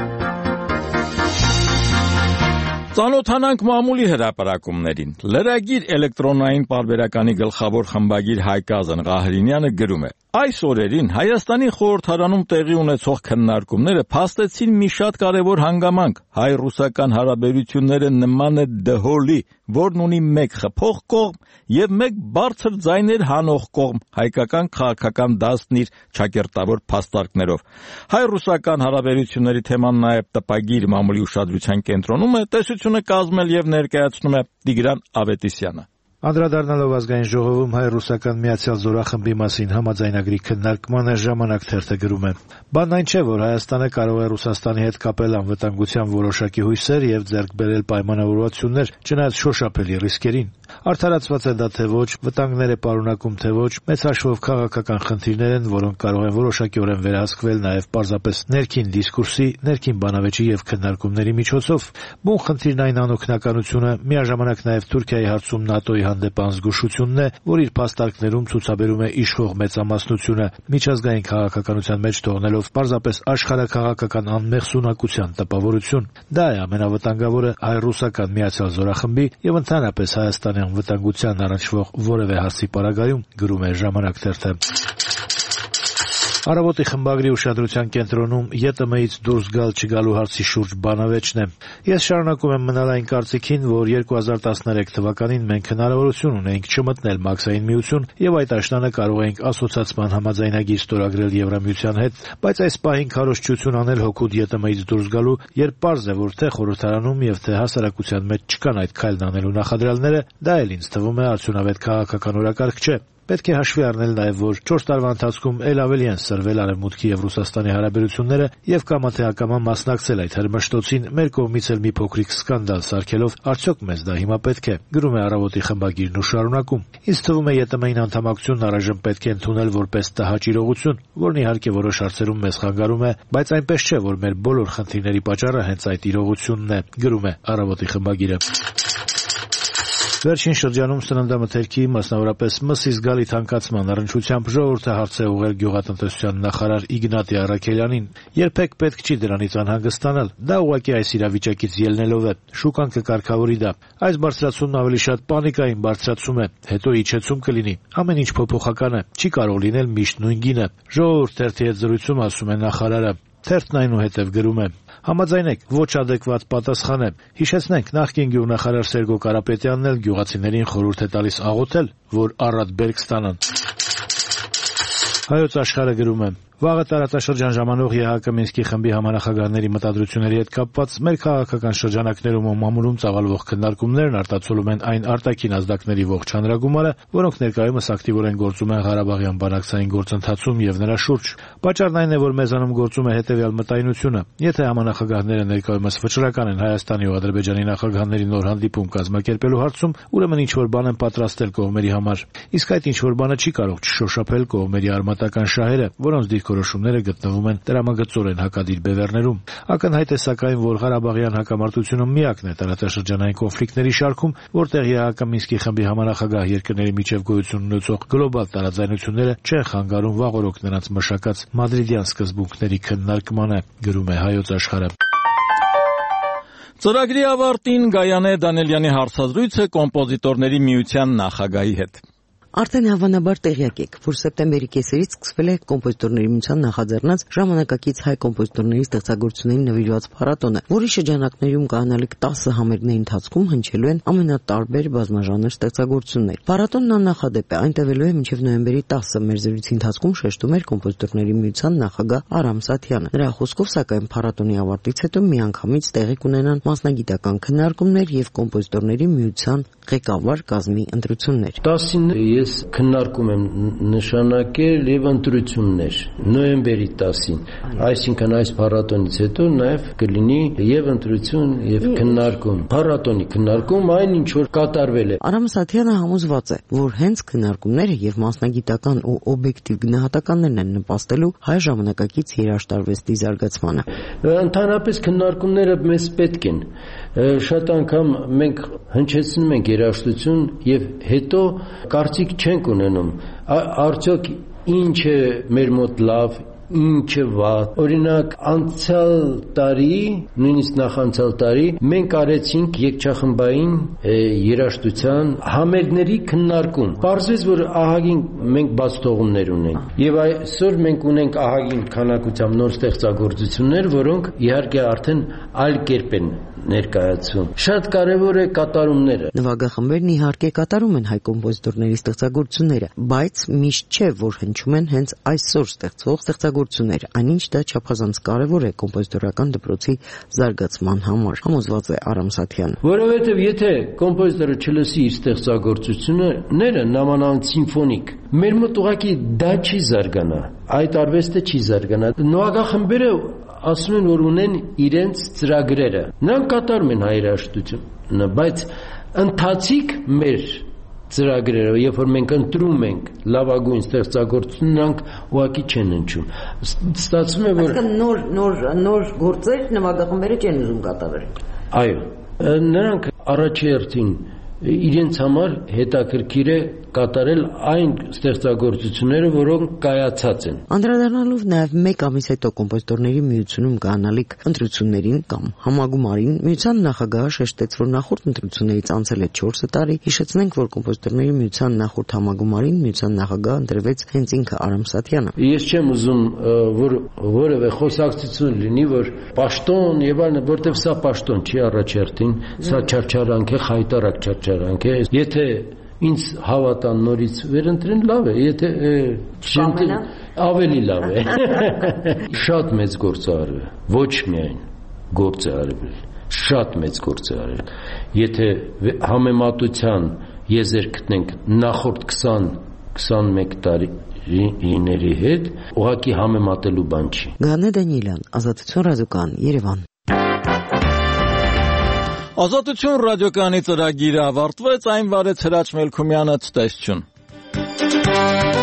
Ծանոթանանք մամուլի հրապարակումներին։ Լրագիր էլեկտրոնային պարբերականի գլխավոր խմբագիր Հայկ Ղահրինյանը գրում է. Այս օրերին Հայաստանի խորհրդարանում տեղի ունեցող քննարկումները փաստեցին մի շատ կարևոր հանգամանք։ Հայ-ռուսական հարաբերությունները նման է դհոլի, որն ունի մեկ խփող կողմ եւ մեկ բարձր ձայներ հանող կողմ, հայկական քաղաքական դասն իր ճակերտավոր փաստարկներով։ Հայ-ռուսական հարաբերությունների թեման նաեւ տպագիր մամուլի ուշադրության կենտրոնում է, տեսությունը կազմել եւ ներկայացնում է Տիգրան Ավետիսյանը։ Անդրադառնալով ազգային ժողովում հայ-ռուսական միացյալ զորախմբի մասին համաձայնագրի քննարկմանը ժամանակ թերթը գրում է. Բանն այն չէ, որ Հայաստանը կարող է Ռուսաստանի հետ կապել անվտանգության որոշակի հույսեր եւ ձեռք բերել պայմանավորվածություններ, չնայած շոշափելի ռիսկերին։ Արդարացված է դա թե ոչ, վտանգներ է պարունակում թե ոչ, մեծ հաշվով քաղաքական խնդիրներ են, որոնք կարող են որոշակիորեն վերահսկվել նաեւ պարզապես ներքին դիսկուրսի, ներքին բանավեճի եւ քննարկումների միջոցով։ Բուն խնդիրն այն անօգնականությունը, միաժամանակ նաեւ Թուրքիայի հարցում ՆԱՏՕ-ի հանդեպ անզգուշությունն է, որ իր փաստարկներում ցուցաբերում է իշխող մեծամասնությունը, միջազգային քաղաքականության մեջ թողնելով պարզապես աշխարհաքաղաքական անմեղսունակության տպավորություն։ Դա է ամենավտանգավորը հայ-ռուսական միացյալ զորախմբի եւ ընդհանրապես Հայաստանի անվտանգության առնչվող որևէ հարցի պարագայում, գրում է Ժամանակ թերթը։ Առավոտի խմբագրի ուշադրության կենտրոնում ԵՏՄ-ից դուրս գալ-չգալու հարցի շուրջ բանավեճն է։ Ես շարունակում եմ մնալ այն կարծիքին, որ 2013 թվականին մենք հնարավորություն ունեինք չմտնել Մաքսային միություն եւ այդ աշնանը կարող էինք ասոցիացման համաձայնագիր ստորագրել Եվրամիության հետ, բայց այս պահին քարոզչություն անել հօգուտ ԵՏՄ-ից դուրս գալու, երբ պարզ է, որ թե խորհրդարանում եւ թե հասարակության մեջ չկան այդ քայլն անելու նախադրյալները, դա էլ ինձ թվում է արդյունավետ քաղաքական օրակարգ չէ։ Պետք է հաշվի առնել նաև, որ 4 տարվա ընթացքում ել ավելի են սրվել Արևմուտքի եւ Ռուսաստանի հարաբերությունները եւ կամա թե ակամա մասնակցել այդ հրմշտոցին, մեր կողմից էլ մի փոքրիկ սկանդալ սարքելով, արդյոք մեզ դա հիմա պետք է, գրում է Առավոտի խմբագիրն ու շարունակում։ Ինձ թվում է ԵՏՄ-ին անդամակցությունն առայժմ պետք է ընդունել որպես տհաճ իրողություն, որն իհարկե որոշ հարցերում մեզ խանգարում է, բայց այնպես չէ, որ մեր բոլոր խնդիրների պատճառը հենց այդ իրողությունն է, գրում է Առավոտի խմբագիրը։ Վերջին շրջանում սննդամթերքի, մասնավորապես մսի զգալի թանկացման առնչությամբ ժողովուրդը հարց է ուղղել գյուղատնտեսության նախարար Իգնատի Առաքելյանին։ Երբեք պետք չի դրանից անհանգստանալ, դա ուղղակի այս իրավիճակից ելնելով է, շուկան կկարգավորի դա։ Այս բարձրացումն ավելի շատ պանիկային բարձրացում է, հետո իջեցում կլինի, ամեն ինչ փոփոխական է, չի կարող լինել միշտ նույն գինը։ Ժողովուրդ թերթի հետ զրույցում ասում է նախարարը։ Թերթն այնուհետև գրում է. Համաձայնեք, ոչ ադեկվատ պատասխան է։ Հիշեցնենք, նախկին գյուղնախարար Սերգո Կարապետյանն էլ գյուղացիներին խորհուրդ է տալիս աղոթել, որ առատ բերք ստանան։ Հայոց աշխարհը գրում է. Վաղը տարածաշրջան ժամանող ԵՀԿ Մինսկի խմբի համանախագահների մտադրությունների հետ կապված մեր քաղաքական շրջանակներում ու մամուլում ծավալվող քննարկումներն արտացոլում են այն արտաքին ազդակների ողջ հանրագումարը, որոնք ներկայումս ակտիվորեն գործում են Ղարաբաղյան բանակցային գործընթացում եւ նրա շուրջ։ Պատճառն այն է, որ մեզանում գործում է հետեւյալ մտայնությունը. եթե համանախագահները ներկայումս վճռական են Հայաստանի ու Ադրբեջանի նախագահների նոր հանդիպում կազմակերպելու հարցում, ուրեմն ինչ-որ բան են պատրաստել կողմերի համար։ Իսկ այդ ինչ-որ բանը չի կարող չշոշափել կողմերի արմատական շահերը, որոնց դիրքորոշումները գտնվում են տրամագծորեն հակադիր բևեռներում։ Ակնհայտ է սակայն, որ Ղարաբաղյան հակամարտությունը միակն է տարածաշրջանային կոնֆլիկտների շարքում, որտեղ ԵՀԿ Մինսկի խմբի համանախագահ երկրների միջև գոյություն ունեցող գլոբալ տարաձայնությունները չեն խանգարում վաղօրոք նրանց մշակած մադրիդյան սկզբունքների քննարկմանը, գրում է Հայոց աշխարհը։ Ծրագրի ավարտին Գայանե Դանելյանի հարցազրույցը կոմպոզիտորների միության նախագահի հետ։ Արդեն հավանաբար տեղյակ եք, որ սեպտեմբերի կեսերից սկսվել է կոմպոզիտորների միության նախաձեռնած ժամանակակից հայ կոմպոզիտորների ստեղծագործություններին նվիրված փառատոնը, որի շրջանակներում կանալիք 10 համերգների ընթացքում հնչելու են ամենատարբեր բազմաժանր ստեղծագործություններ։ Փառատոնն աննախադեպ է, այն տևելու է մինչև նոյեմբերի 10-ը, մեր զրույցի ընթացքում շեշտում էր կոմպոզիտորների միության նախագահ Արամ Սաթյանը։ Նրա խոսքով, սակայն փառատոնի ավարտից հետո միանգամից տեղի կունենան մասնագիտական քննարկումներ եւ կոմպոզիտորների միության ղեկավար կազմի ընտրություններ։ 10-ին ես քննարկում եմ նշանակել եւ ընտրություններ նոյեմբերի 10-ին, այսինքն այս փառատոնից հետո նաեւ կլինի եւ ընտրություն եւ քննարկում, փառատոնի քննարկում, այն ինչ որ կատարվել է։ Արամ Սաթյանը համոզված է, որ հենց քննարկումները եւ մասնագիտական ու օբյեկտիվ գնահատականներն են նպաստելու հայ ժամանակակից երաժշտարվեստի զարգացմանը։ Ընդհանրապես քննարկումները մեզ պետք են։ Շատ անգամ մենք հնչեցնում ենք երաժշտություն եւ հետո կարծիք չենք ունենում, արդյոք ինչ է մեր մոտ լավ, ինչ է վատ։ Օրինակ անցյալ տարի, նույնիսկ նախանցյալ տարի մենք արեցինք երգչախմբային երաժշտության համերգների քննարկում։ Պարզվեց, որ ահագին մենք բաց թողումներ ունենք։ Եվ այսօր մենք ունենք ահագին քանակությամբ նոր ստեղծագործություններ, որոնք իհարկե արդեն այլ կերպ են ներկայացում։ Շատ կարևոր է կատարումները։ Նվագախմբերն իհարկե կատարում են հայ կոմպոզիտորների ստեղծագործությունները, բայց միշտ չէ, որ հնչում են հենց այսօր ստեղծվող ստեղծագործություններ, այնինչ դա չափազանց կարևոր է կոմպոզիտորական դպրոցի զարգացման համար, համոզված է Արամ Սաթյանը։ Որովհետև եթե կոմպոզիտորը չլսի իր ստեղծագործությունները, նամանավանդ սիմֆոնիկ, մեր մոտ ուղղակի դա չի զարգանա, այդ արվեստը չի զարգանա։ Նվագախմբերը ասում են, որ ունեն իրենց ծրագրերը։ Նրանք կատարում են հայրաշտությունը, բայց ընթացիկ մեր ծրագրերը, երբ որ մենք ընտրում ենք լավագույն ստեղծագործություն, նրանք ուղղակի չեն հնչում։ Ստացվում է, որ նոր գործեր նվագախմբերը չեն ուզում կատարել։ Այո, նրանք առաջի հերթին իրենց համար հետաքրքիր է կատարել այն ստեղծագործությունները, որոնք կայացած են։ Անդրադառնալով նաև մեկ ամիս հետո կոմպոզիտորների միությունում կանալիք ընտրություններին կամ համագումարին, միության նախագահը շեշտեց, որ նախորդ ընտրություններից անցել է 4 տարի։ Հիշեցնենք, որ կոմպոզիտորների միության նախորդ համագումարին միության նախագահ ընտրվեց հենց ինքը Արամ Սաթյանը։ Ես չեմ ուզում, որ որևէ խոսակցություն լինի, որ պաշտոն եւ այլն, որտեվ սա պաշտոն չի առաջերտին, սա չարչարանք է, խայտարակ չարչարանք է։ Եթե ինձ հավատան նորից վերընտրեն, լավ է, եթե ավելի լավ է։ Շատ մեծ գործ է արվել, ոչ միայն գործ է արվել, շատ մեծ գործ է արվել։ Եթե համեմատության եզր գտնենք նախորդ 20-21 տարիների հետ, ուղղակի համեմատելու բան չի։ Գանե Դանիելյան, Ազատություն ռադիոկայան, Երևան։ Ազատություն ռադիոկայանի ծրագիրը ավարտվեց, այն վարեց Հրաչ Մելքումյանը, ցտեսություն։